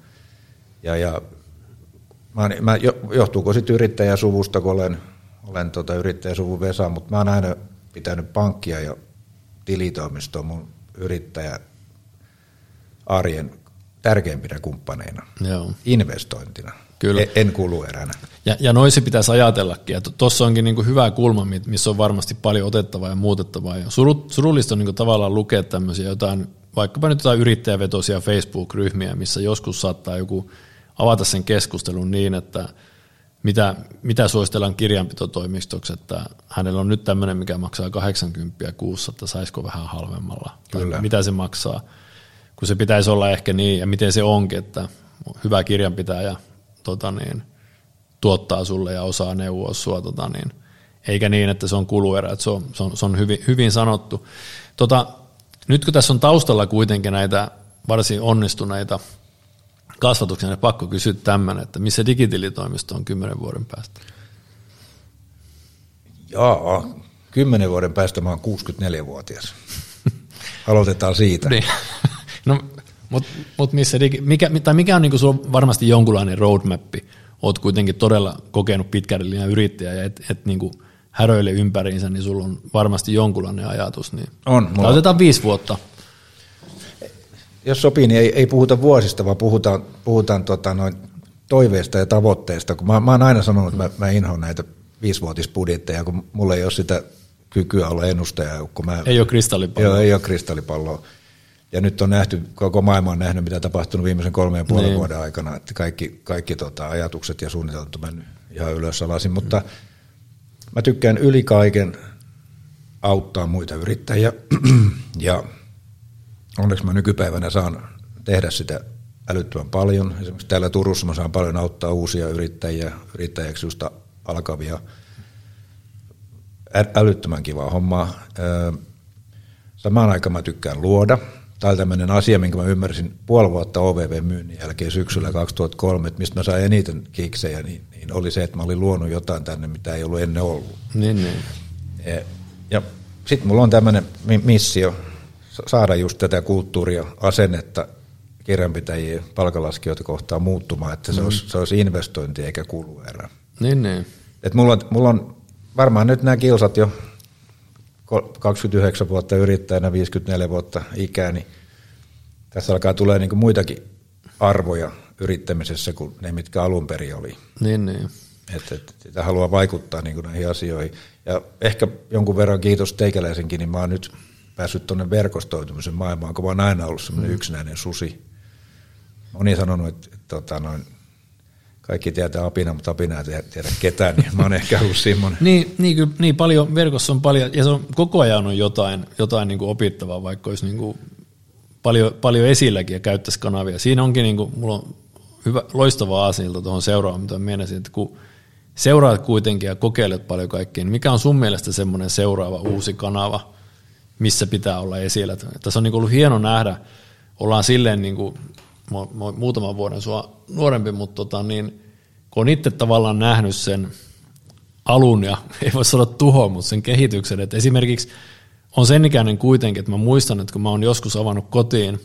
Speaker 2: Johtuuko sitten yrittäjäsuvusta, kun olen yrittäjäsuvun Vesa, mutta mä oon aina pitänyt pankkia ja tilitoimistoa mun yrittäjä arjen tärkeimpinä kumppaneina,
Speaker 1: Joo.
Speaker 2: investointina,
Speaker 1: Kyllä.
Speaker 2: En kulueränä.
Speaker 1: Ja noissa pitäisi ajatellakin, että tuossa onkin niin kuin hyvä kulma, missä on varmasti paljon otettavaa ja muutettavaa. Ja surullista on niin kuin tavallaan lukea tämmöisiä jotain, vaikkapa nyt jotain yrittäjävetoisia Facebook-ryhmiä, missä joskus saattaa joku avata sen keskustelun niin, että mitä suositellaan kirjanpitotoimistoksi, että hänellä on nyt tämmöinen, mikä maksaa 80 kuussa, että saisiko vähän halvemmalla.
Speaker 2: Kyllä.
Speaker 1: Mitä se maksaa, kun se pitäisi olla ehkä niin, ja miten se onkin, että hyvä kirjanpitäjä tuottaa sulle ja osaa neuvoa sua, eikä niin, että se on kuluerä, että se on hyvin sanottu. Nyt kun tässä on taustalla kuitenkin näitä varsin onnistuneita kasvatuksia, niin pakko kysyä tämmöinen, että missä digitilitoimisto on 10 vuoden päästä?
Speaker 2: Jaa, 10 vuoden päästä mä oon 64-vuotias. Aloitetaan siitä.
Speaker 1: Niin. No, mutta mikä on niin kuin sulla varmasti jonkunlainen roadmappi? Oot kuitenkin todella kokenut pitkän linjan yrittäjä ja et niin kuin häröile ympäriinsä, niin sulla on varmasti jonkunlainen ajatus. Niin otetaan 5 vuotta.
Speaker 2: Jos sopii, niin ei puhuta vuosista, vaan puhutaan noin toiveista ja tavoitteista. Kun mä oon aina sanonut, että mä inhoan näitä 5-vuotisbudjetteja, kun mulla ei ole sitä kykyä olla ennustaja.
Speaker 1: Ei ole kristallipalloa.
Speaker 2: Joo, ei ole kristallipalloa. Ja nyt on nähty, koko maailma on nähnyt, mitä on tapahtunut viimeisen 3,5 vuoden aikana, että kaikki ajatukset ja suunnitelmat on mennyt ihan ylös alasin, mutta mä tykkään yli kaiken auttaa muita yrittäjiä, ja onneksi mä nykypäivänä saan tehdä sitä älyttömän paljon. Esimerkiksi täällä Turussa mä saan paljon auttaa uusia yrittäjäksi just alkavia. Älyttömän kivaa hommaa. Samaan aikaan mä tykkään luoda. Tämä on tämmöinen asia, minkä mä ymmärsin 5 vuotta OVV-myynnin jälkeen syksyllä 2003, että mistä mä sain eniten kiksejä, niin oli se, että mä olin luonut jotain tänne, mitä ei ollut ennen ollut.
Speaker 1: Niin.
Speaker 2: Ja sitten mulla on tämmöinen missio saada just tätä kulttuuria, asennetta kirjanpitäjien palkanlaskijoita kohtaan muuttumaan, että se olisi investointi eikä kuluerä.
Speaker 1: Niin.
Speaker 2: Et mulla on varmaan nyt nämä kilsat jo 29 vuotta yrittäjänä, 54 vuotta ikää, niin tässä alkaa tulee niinku muitakin arvoja yrittämisessä kuin ne, mitkä alun perin oli.
Speaker 1: Niin.
Speaker 2: Että sitä haluaa vaikuttaa niinku näihin asioihin. Ja ehkä jonkun verran kiitos teikäläisenkin, niin mä oon nyt päässyt tuonne verkostoitumisen maailmaan, kun mä oon aina ollut semmoinen yksinäinen susi. Moni sanonut, että kaikki tietää apina, mutta apina ei tiedä ketään, niin mä oon ehkä ollut semmoinen.
Speaker 1: Niin paljon, verkossa on paljon, ja se on, koko ajan on jotain niin kuin opittavaa, vaikka olisi niin kuin paljon esilläkin ja käyttäisi kanavia. Siinä onkin, niin kuin, mulla on loistavaa aasinilta tuohon seuraavaan, mitä menisin, että kun seuraat kuitenkin ja kokeilet paljon kaikkea, niin mikä on sun mielestä semmoinen seuraava uusi kanava, missä pitää olla esillä? Tässä on niin kuin ollut hieno nähdä, ollaan silleen niin kuin, muutaman vuoden sua nuorempi, mutta kun on itse tavallaan nähnyt sen alun, ja ei voi sanoa tuhon, mutta sen kehityksen, että esimerkiksi on sen ikäinen kuitenkin, että mä muistan, että kun mä oon joskus avannut kotiin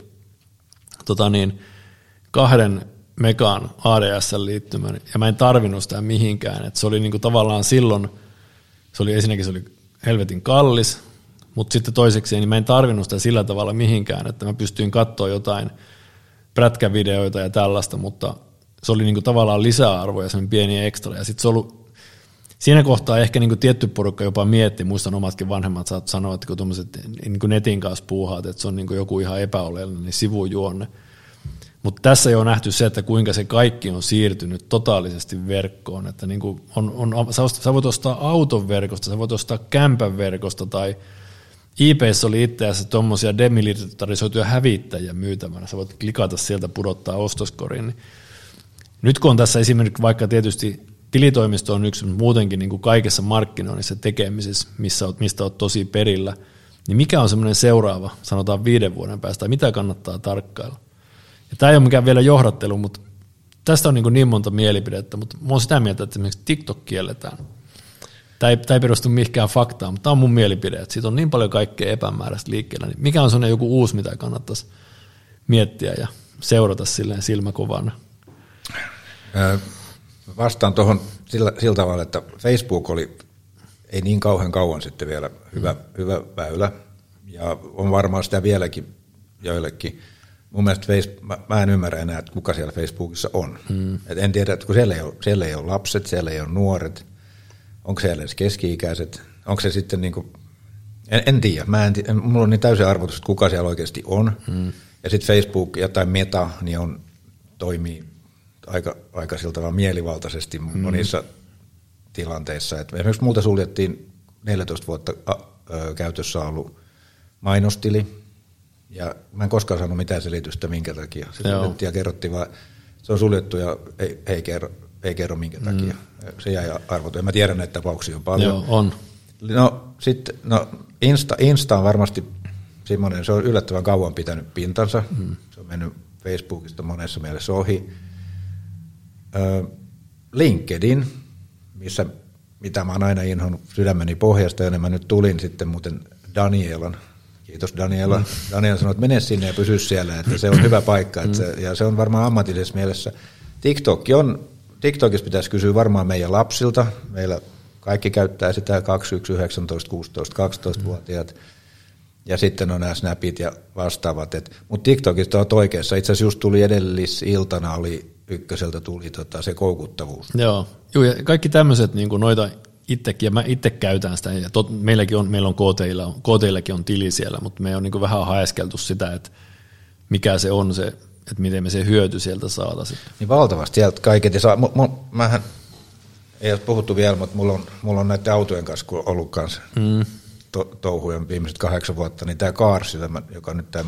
Speaker 1: 2 megan ADSL-liittymän, ja mä en tarvinnut sitä mihinkään, että se oli niinku tavallaan silloin, se oli helvetin kallis, mutta sitten toiseksi niin mä en tarvinnut sitä sillä tavalla mihinkään, että mä pystyin katsoa jotain prätkävideoita ja tällaista, mutta se oli niinku tavallaan lisäarvo ja sen pieni ekstra. Ja sitten se ollut, siinä kohtaa ehkä niinku tietty porukka jopa mietti, muistan omatkin vanhemmat saat sanoa, että kun tuommoiset niinku netin kanssa puuhaat, että se on niinku joku ihan epäoleellinen sivujuonne. Mutta tässä jo on nähty se, että kuinka se kaikki on siirtynyt totaalisesti verkkoon. Että niinku sä voit ostaa auton verkosta, sä voit ostaa kämpän verkosta tai IP:ssä oli itse asiassa tuommoisia demilitarisoituja hävittäjiä myytävänä. Sä voit klikata sieltä, pudottaa ostoskoriin. Niin nyt kun on tässä esimerkiksi vaikka tietysti tilitoimisto on yksi, mutta muutenkin niin kuin kaikessa markkinoinnissa tekemisessä, mistä olet tosi perillä, niin mikä on semmoinen seuraava, sanotaan 5 vuoden päästä, mitä kannattaa tarkkailla? Ja tämä ei ole mikään vielä johdattelu, mutta tästä on niin monta mielipidettä, mutta mä oon sitä mieltä, että esimerkiksi TikTok kielletään. Tämä ei perustu mihinkään faktaan, mutta tämä on mun mielipide, että siitä on niin paljon kaikkea epämääräistä liikkeellä, niin mikä on sellainen joku uusi, mitä kannattaisi miettiä ja seurata silleen silmäkovana?
Speaker 2: Vastaan tuohon sillä tavalla, että Facebook oli ei niin kauhean kauan sitten vielä hyvä väylä ja on varmaan sitä vieläkin joillekin. Mun mielestä mä en ymmärrä enää, että kuka siellä Facebookissa on. Et en tiedä, että kun siellä ei ole lapset, siellä ei ole nuoret, onko siellä edes keski-ikäiset, onko se sitten niinku, en tiedä, mulla on niin täysin arvotus, että kuka siellä oikeasti on. Ja sitten Facebook tai Meta niin toimii aika siltä vaan mielivaltaisesti monissa tilanteissa. Et esimerkiksi multa suljettiin 14 vuotta käytössä ollut mainostili, ja mä en koskaan saanut mitään selitystä minkä takia. Se suljettiin ja kerrottiin vaan, se on suljettu ja ei kerro minkä takia. Se jäi arvoton. Mä tiedän, että tapauksia on paljon.
Speaker 1: Joo, on.
Speaker 2: Insta on varmasti semmoinen, se on yllättävän kauan pitänyt pintansa. Se on mennyt Facebookista monessa mielessä ohi. LinkedIn, mitä mä oon aina inhonnut sydämeni pohjasta, ja mä nyt tulin sitten muuten Danielan. Kiitos Daniela. Daniela sanoi, että mene sinne ja pysy siellä, että se on hyvä paikka. Ja se on varmaan ammatillisessa mielessä. TikTokissa pitäisi kysyä varmaan meidän lapsilta. Meillä kaikki käyttää sitä 21, 19, 16, 12-vuotiaat. Ja sitten on nämä snapit ja vastaavat. Mutta TikTokista on oikeassa. Itse asiassa just tuli edellisiltana, ykköseltä tuli se koukuttavuus.
Speaker 1: Joo, ja kaikki tämmöiset, niin kuin noita itsekin, ja mä itse käytän sitä, ja meillä on KT:lläkin on tili siellä, mutta me on niin kuin vähän haeskeltu sitä, että mikä se on se, että miten me se hyöty sieltä saataisiin.
Speaker 2: Niin valtavasti sieltä kaiketi saa. Mähän ei ole puhuttu vielä, mutta mulla on näiden autojen kanssa ollut kanssa touhuja viimeiset 8 vuotta, niin tämä Cars, joka on nyt tämä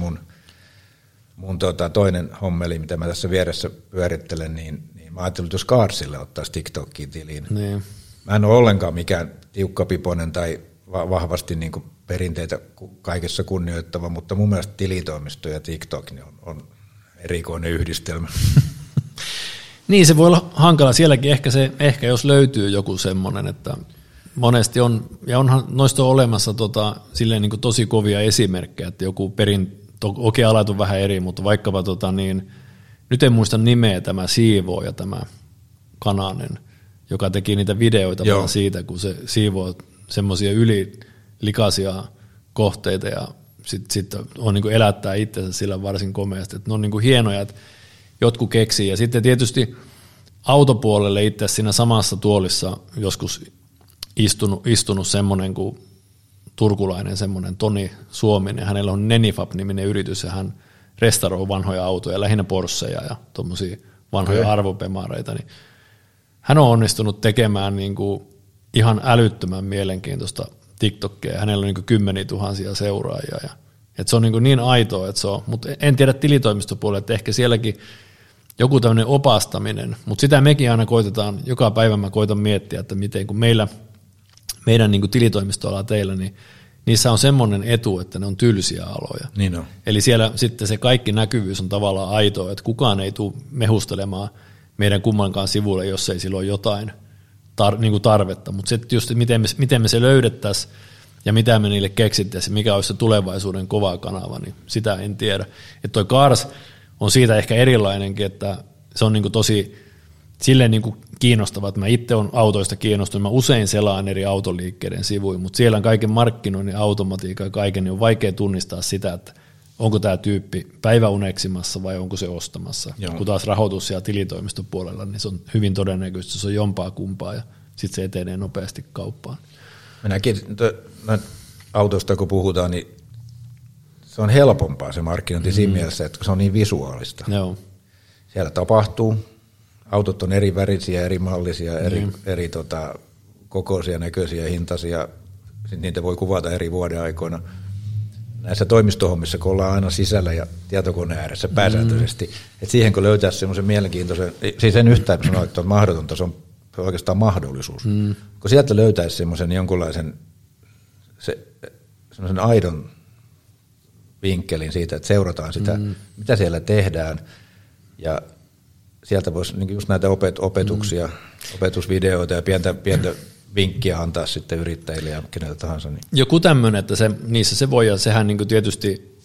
Speaker 2: mun toinen hommeli, mitä mä tässä vieressä pyörittelen, niin mä ajattelin, että jos Carsille ottaisi TikTokiin tiliin. Niin. Mä en ole ollenkaan mikään tiukkapipoinen tai vahvasti niin kuin perinteitä kaikessa kunnioittava, mutta mun mielestä tilitoimisto ja TikTok niin on erikoinen yhdistelmä.
Speaker 1: Niin, se voi olla hankala. Sielläkin ehkä jos löytyy joku semmoinen, että monesti on, ja onhan noista on olemassa silleen niin kuin tosi kovia esimerkkejä, että joku okei, alat on vähän eri, mutta vaikkapa nyt en muista nimeä, tämä siivooja, tämä Kananen, joka teki niitä videoita vaan siitä, kun se siivoo semmoisia ylilikaisia kohteita ja sitten on niin kuin elättää itsensä sillä varsin komeasti. Että ne on niin kuin hienoja, että jotkut keksii. Ja sitten tietysti autopuolelle itse siinä samassa tuolissa joskus istunut semmoinen kuin turkulainen semmoinen Toni Suominen. Hänellä on Nenifab-niminen yritys ja hän restauroi vanhoja autoja, lähinnä Porscheja ja tuommoisia vanhoja arvopemareita. Niin hän on onnistunut tekemään niin kuin ihan älyttömän mielenkiintoista TikTokia. Hänellä on niin kuin 10 000 seuraajia. Että se on niin aitoa, että se on. Mutta en tiedä tilitoimistopuolella, että ehkä sielläkin joku tämmöinen opastaminen. Mutta sitä mekin aina koitetaan, joka päivä mä koitan miettiä, että miten kun meidän niin kuin tilitoimistoala teillä, niin niissä on semmoinen etu, että ne on tylsiä aloja.
Speaker 2: Niin on.
Speaker 1: Eli siellä sitten se kaikki näkyvyys on tavallaan aitoa, että kukaan ei tule mehustelemaan meidän kummankaan sivuille, jos ei sillä ole jotain niin kuin tarvetta. Mutta sitten just, miten me se löydettäisiin ja mitä me niille keksittäisiin, mikä olisi se tulevaisuuden kova kanava, niin sitä en tiedä. Että toi Cars on siitä ehkä erilainenkin, että se on niin kuin tosi silleen niin kuin kiinnostava, että mä itse olen autoista kiinnostunut, mä usein selaan eri autoliikkeiden sivuja, mutta siellä on kaiken markkinoinnin automatiikka ja kaiken, niin on vaikea tunnistaa sitä, että onko tämä tyyppi päiväuneksimassa vai onko se ostamassa. Joo. Kun taas rahoitus- ja tilitoimistopuolella, niin se on hyvin todennäköistä, että se on jompaa kumpaa ja sitten se etenee nopeasti kauppaan.
Speaker 2: Minäkin autosta kun puhutaan, niin se on helpompaa se markkinointi siinä mielessä, että se on niin visuaalista.
Speaker 1: Joo.
Speaker 2: Siellä tapahtuu, autot on eri värisiä, eri mallisia, eri kokoisia, näköisiä ja hintaisia, sitten niitä voi kuvata eri vuodenaikoina. Näissä toimistohommissa, kun ollaan aina sisällä ja tietokoneen ääressä pääsääntöisesti, että siihen kun löytäisi semmoisen mielenkiintoisen, siis en yhtään sanoa, että on mahdotonta, se on oikeastaan mahdollisuus. Kun sieltä löytäisi semmoisen jonkunlaisen semmoisen aidon vinkkelin siitä, että seurataan sitä, mitä siellä tehdään, ja sieltä voisi niin just näitä opetuksia, opetusvideoita ja pientä vinkkiä antaa sitten yrittäjille ja keneltä tahansa. Niin.
Speaker 1: Joku tämmöinen, että niissä se voi, ja sehän niin tietysti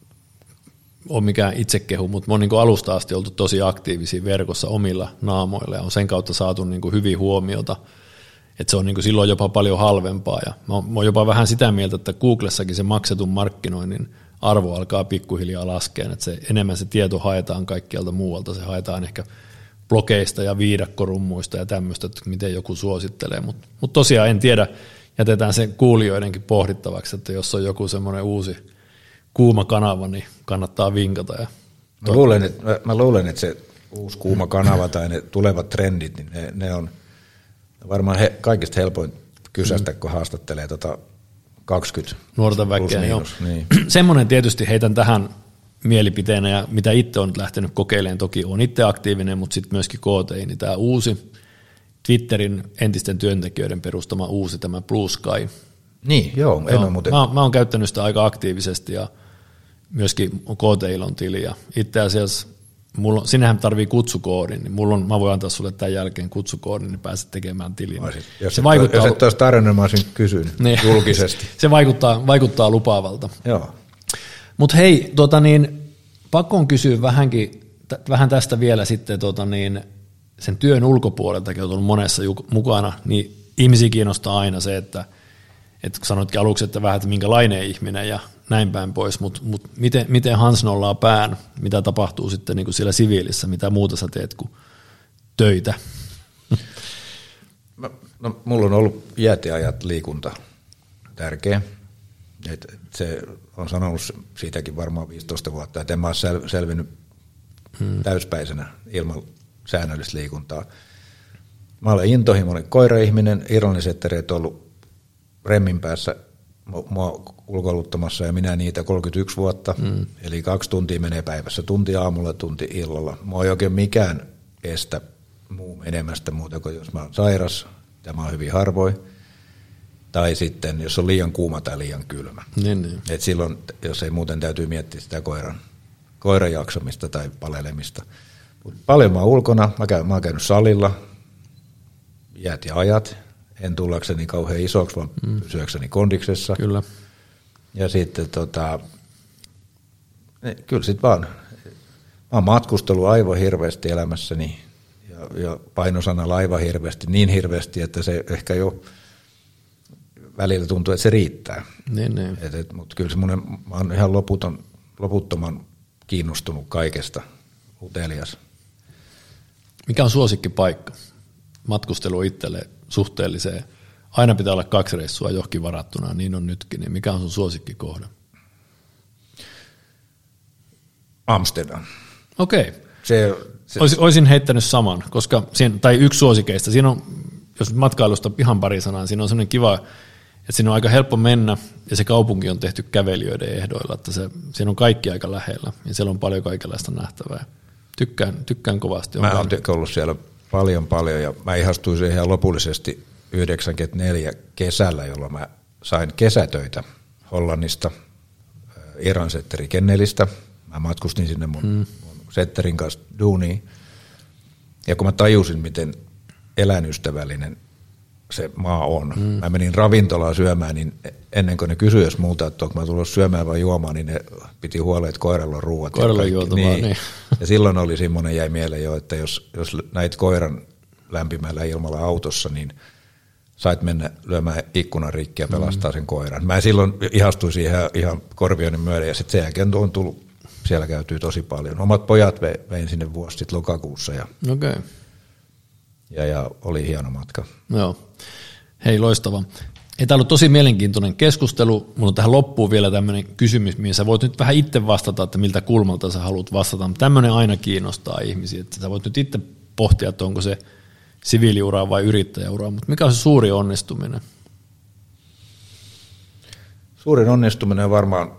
Speaker 1: on mikään itsekehu, mutta me on niin alusta asti oltu tosi aktiivisia verkossa omilla naamoilla, ja on sen kautta saatu niin hyvin huomiota. että se on niin kuin silloin jopa paljon halvempaa. Ja mä oon jopa vähän sitä mieltä, että Googlessakin se maksetun markkinoinnin arvo alkaa pikkuhiljaa laskea, että enemmän se tieto haetaan kaikkialta muualta, se haetaan ehkä blogeista ja viidakkorummuista ja tämmöistä, että miten joku suosittelee, mutta tosiaan en tiedä, jätetään sen kuulijoidenkin pohdittavaksi, että jos on joku semmoinen uusi kuuma kanava, niin kannattaa vinkata. Ja
Speaker 2: mä luulen, että se uusi kuuma kanava tai ne tulevat trendit, niin ne on varmaan kaikista helpoin kysästä, kun haastattelee 20
Speaker 1: nuorta väkeä.
Speaker 2: Niin.
Speaker 1: Semmoinen tietysti heitän tähän mielipiteenä, ja mitä itse olen lähtenyt kokeilemaan, toki olen itse aktiivinen, mutta sitten myöskin KTI, niin tämä uusi Twitterin entisten työntekijöiden perustama uusi tämä Blue Sky.
Speaker 2: Niin, joo.
Speaker 1: Mä oon käyttänyt sitä aika aktiivisesti ja myöskin KTI:lla on tili ja itse asiassa sinnehän tarvii kutsukoodin, niin mä voin antaa sulle tämän jälkeen kutsukoodin, niin pääset tekemään tilin.
Speaker 2: Jos et olisi tarjonnut, mä olisin kysynyt julkisesti.
Speaker 1: Se vaikuttaa lupaavalta.
Speaker 2: Joo.
Speaker 1: Mutta hei, pakko on kysyä vähän tästä vielä sitten sen työn ulkopuoleltakin on ollut monessa mukana, niin ihmisiä kiinnostaa aina se, että sanoitkin aluksi, että vähän, että minkälainen ihminen ja näin päin pois, mutta miten Hans nollaa pään, mitä tapahtuu sitten niin kuin siellä siviilissä, mitä muuta sä teet kuin töitä?
Speaker 2: Mulla on ollut iät ja ajat liikunta tärkeä. Se on sanonut siitäkin varmaan 15 vuotta, että en mä ole selvinnyt täyspäisenä ilman säännöllistä liikuntaa. Mä olen intohimoinen koiraihminen, irlannisettereet on ollut remmin päässä mua ulkoiluttamassa ja minä niitä 31 vuotta, eli 2 tuntia menee päivässä, tunti aamulla, tunti illalla. Mua ei oikein mikään estä muu menemästä muuta kuin jos mä oon sairas, tämä on hyvin harvoin, tai sitten jos on liian kuuma tai liian kylmä.
Speaker 1: Niin.
Speaker 2: Et silloin, jos ei muuten täytyy miettiä sitä koiran jaksamista tai palelemista. Paljon mä oon ulkona, mä oon käynyt salilla, iät ja ajat, en tullakseni kauhean isoksi, vaan pysyäkseni kondiksessa.
Speaker 1: Kyllä.
Speaker 2: Ja sitten kyllä sit vaan, mä oon matkustellut aivan hirveästi elämässäni ja painosanalla aivan hirveästi, niin hirveästi, että se ehkä jo välillä tuntuu, että se riittää.
Speaker 1: Niin.
Speaker 2: Mutta kyllä semmoinen, mä oon ihan loputtoman kiinnostunut kaikesta, utelias.
Speaker 1: Mikä on suosikkipaikka? Matkustelu itselle suhteelliseen. Aina pitää olla 2 reissua johonkin varattuna, niin on nytkin. Niin mikä on sun suosikkikohde?
Speaker 2: Amsterdam.
Speaker 1: Okei. Olisin heittänyt saman, koska tai yksi suosikeista. Siinä on, jos matkailusta ihan pari sanaa, siinä on sellainen kiva, että siinä on aika helppo mennä, ja se kaupunki on tehty kävelijöiden ehdoilla, että siinä on kaikki aika lähellä, ja siellä on paljon kaikenlaista nähtävää. Tykkään kovasti.
Speaker 2: Mä oon ollut siellä paljon, ja mä ihastuin siihen ihan lopullisesti 94 kesällä, jolloin mä sain kesätöitä Hollannista, Irlannisetteri Kennelistä. Mä matkustin sinne mun setterin kanssa duuniin. Ja kun mä tajusin, miten eläinystävällinen se maa on. Mä menin ravintolaan syömään, niin ennen kuin ne kysyivät muuta, että onko mä tullut syömään vai juomaan, niin ne piti huoleen, että koiralla on ruuat.
Speaker 1: Koiralla on juotavaa, niin.
Speaker 2: Ja silloin oli semmoinen, jäi mieleen jo, että jos näit koiran lämpimällä ilmalla autossa, niin sait mennä lyömään ikkunan rikki ja pelastaa sen koiran. Mä silloin ihastuin siihen ihan korvioni myöden, ja sitten sen jälkeen on tullut, siellä käytyy tosi paljon. Omat pojat vein sinne vuosi sitten lokakuussa, ja oli hieno matka.
Speaker 1: Joo. Hei, loistava. Tämä on ollut tosi mielenkiintoinen keskustelu. Mulla on tähän loppuun vielä tämmöinen kysymys, mihin sä voit nyt vähän itse vastata, että miltä kulmalta sä haluat vastata. Tämmöinen aina kiinnostaa ihmisiä, että sä voit nyt itse pohtia, että onko se siviiliura vai yrittäjäura, mutta mikä on se suuri onnistuminen?
Speaker 2: Suurin onnistuminen on varmaan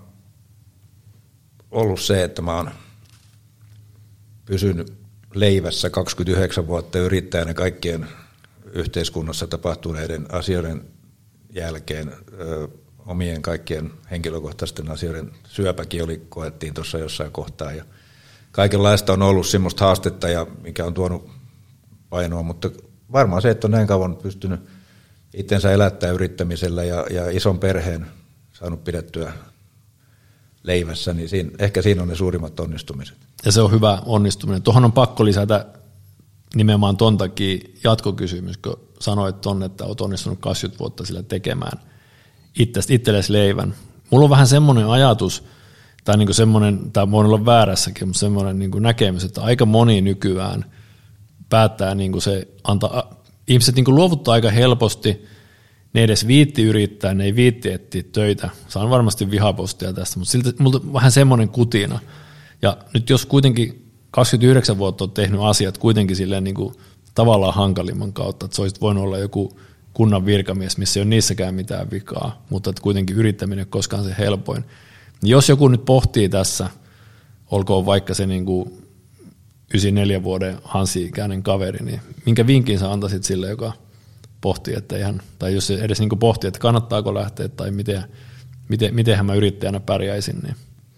Speaker 2: ollut se, että mä oon pysynyt leivässä 29 vuotta yrittäjänä kaikkien yhteiskunnassa tapahtuneiden asioiden jälkeen, omien kaikkien henkilökohtaisten asioiden syöpäkin koettiin tuossa jossain kohtaa, ja kaikenlaista on ollut semmoista haastetta, ja mikä on tuonut painoa, mutta varmaan se, että on näin kauan pystynyt itsensä elättää yrittämisellä ja ison perheen saanut pidettyä leivässä, niin ehkä siinä on ne suurimmat onnistumiset.
Speaker 1: Ja se on hyvä onnistuminen. Tuohon on pakko lisätä nimenomaan ton takia jatkokysymys, kun sanoit ton, että olet onnistunut 20 vuotta sillä tekemään itsellesi leivän. Mulla on vähän semmoinen ajatus, tai niinku semmoinen, tai voin olla väärässäkin, mutta semmoinen niinku näkemys, että aika moni nykyään päättää niinku se ihmiset niinku luovuttaa aika helposti, ne edes viitti yrittää, ne ei viitti etsiä töitä. Saan varmasti vihapostia tästä, mutta silti mulla on vähän semmoinen kutina. Ja nyt jos kuitenkin 29 vuotta on tehnyt asiat kuitenkin silleen niinku tavallaan hankalimman kautta, että se olisi voinut olla joku kunnan virkamies, missä ei ole niissäkään mitään vikaa, mutta että kuitenkin yrittäminen koskaan se helpoin. Jos joku nyt pohtii tässä, olkoon vaikka se niin kuin 94 vuoden Hansi-ikäinen kaveri, niin minkä vinkin sä antaisit sille, joka pohtii, että ihan, tai jos se edes niin kuin pohtii, että kannattaako lähteä, tai mitenhän mä yrittäjänä pärjäisin. Niin.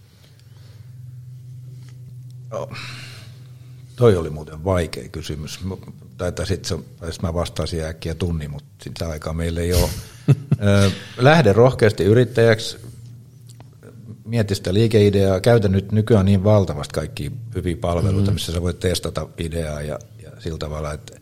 Speaker 2: No, toi oli muuten vaikea kysymys. Tai sitten mä vastasin äkkiä tunnin, mutta sitä aikaa meillä ei ole. Lähde rohkeasti yrittäjäksi. Mieti sitä liikeideaa, käytä nyt nykyään niin valtavasti kaikkia hyviä palveluita, missä sä voit testata ideaa ja sillä tavalla, että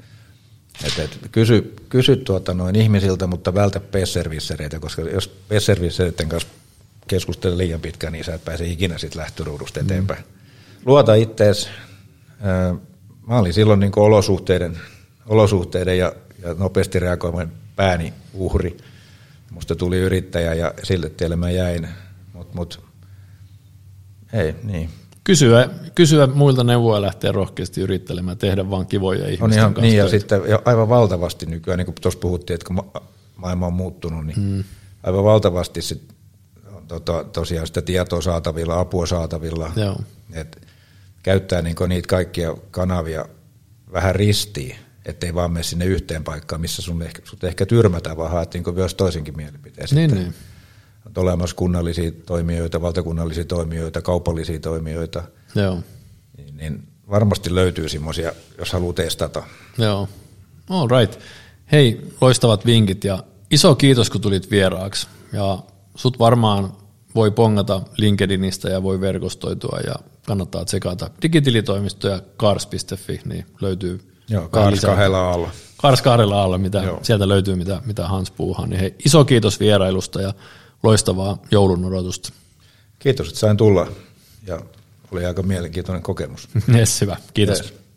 Speaker 2: kysy ihmisiltä, mutta vältä pesservissereitä, koska jos pesservissereiden kanssa keskustelee liian pitkään, niin sä et pääse ikinä sit lähtöruudusta eteenpäin. Luota ittees. Mä olin silloin niin kuin olosuhteiden ja nopeasti reagoimaan pääni uhri. Musta tuli yrittäjä ja sille tielle mä jäin, mutta ei, niin.
Speaker 1: Kysyä muilta neuvoa lähteä rohkeasti yrittelemään, tehdä vaan kivoja ihmisten kanssa.
Speaker 2: Niin, ja sitten aivan valtavasti nykyään, niin kuin tuossa puhuttiin, että kun maailma on muuttunut, niin aivan valtavasti tosiaan sitä tietoa saatavilla, apua saatavilla, että käyttää niin niitä kaikkia kanavia vähän ristiin, ettei vaan mene sinne yhteen paikkaan, missä sut ehkä tyrmätään, vaan haet niin myös toisenkin mielipiteen.
Speaker 1: Niin.
Speaker 2: On olemassa kunnallisia toimijoita, valtakunnallisia toimijoita, kaupallisia toimijoita.
Speaker 1: Joo.
Speaker 2: Niin varmasti löytyy semmoisia, jos haluaa testata.
Speaker 1: Joo, all right. Hei, loistavat vinkit ja iso kiitos, kun tulit vieraaksi. Ja sut varmaan voi pongata LinkedInistä ja voi verkostoitua ja kannattaa tsekata digitilitoimisto ja kars.fi, niin löytyy.
Speaker 2: Joo, Kars 2 alla.
Speaker 1: Kars 2 alla, sieltä löytyy mitä Hans puuhaa. Niin hei, iso kiitos vierailusta ja loistavaa joulun odotusta.
Speaker 2: Kiitos, että sain tulla ja oli aika mielenkiintoinen kokemus.
Speaker 1: Yes, hyvä, kiitos. Yes.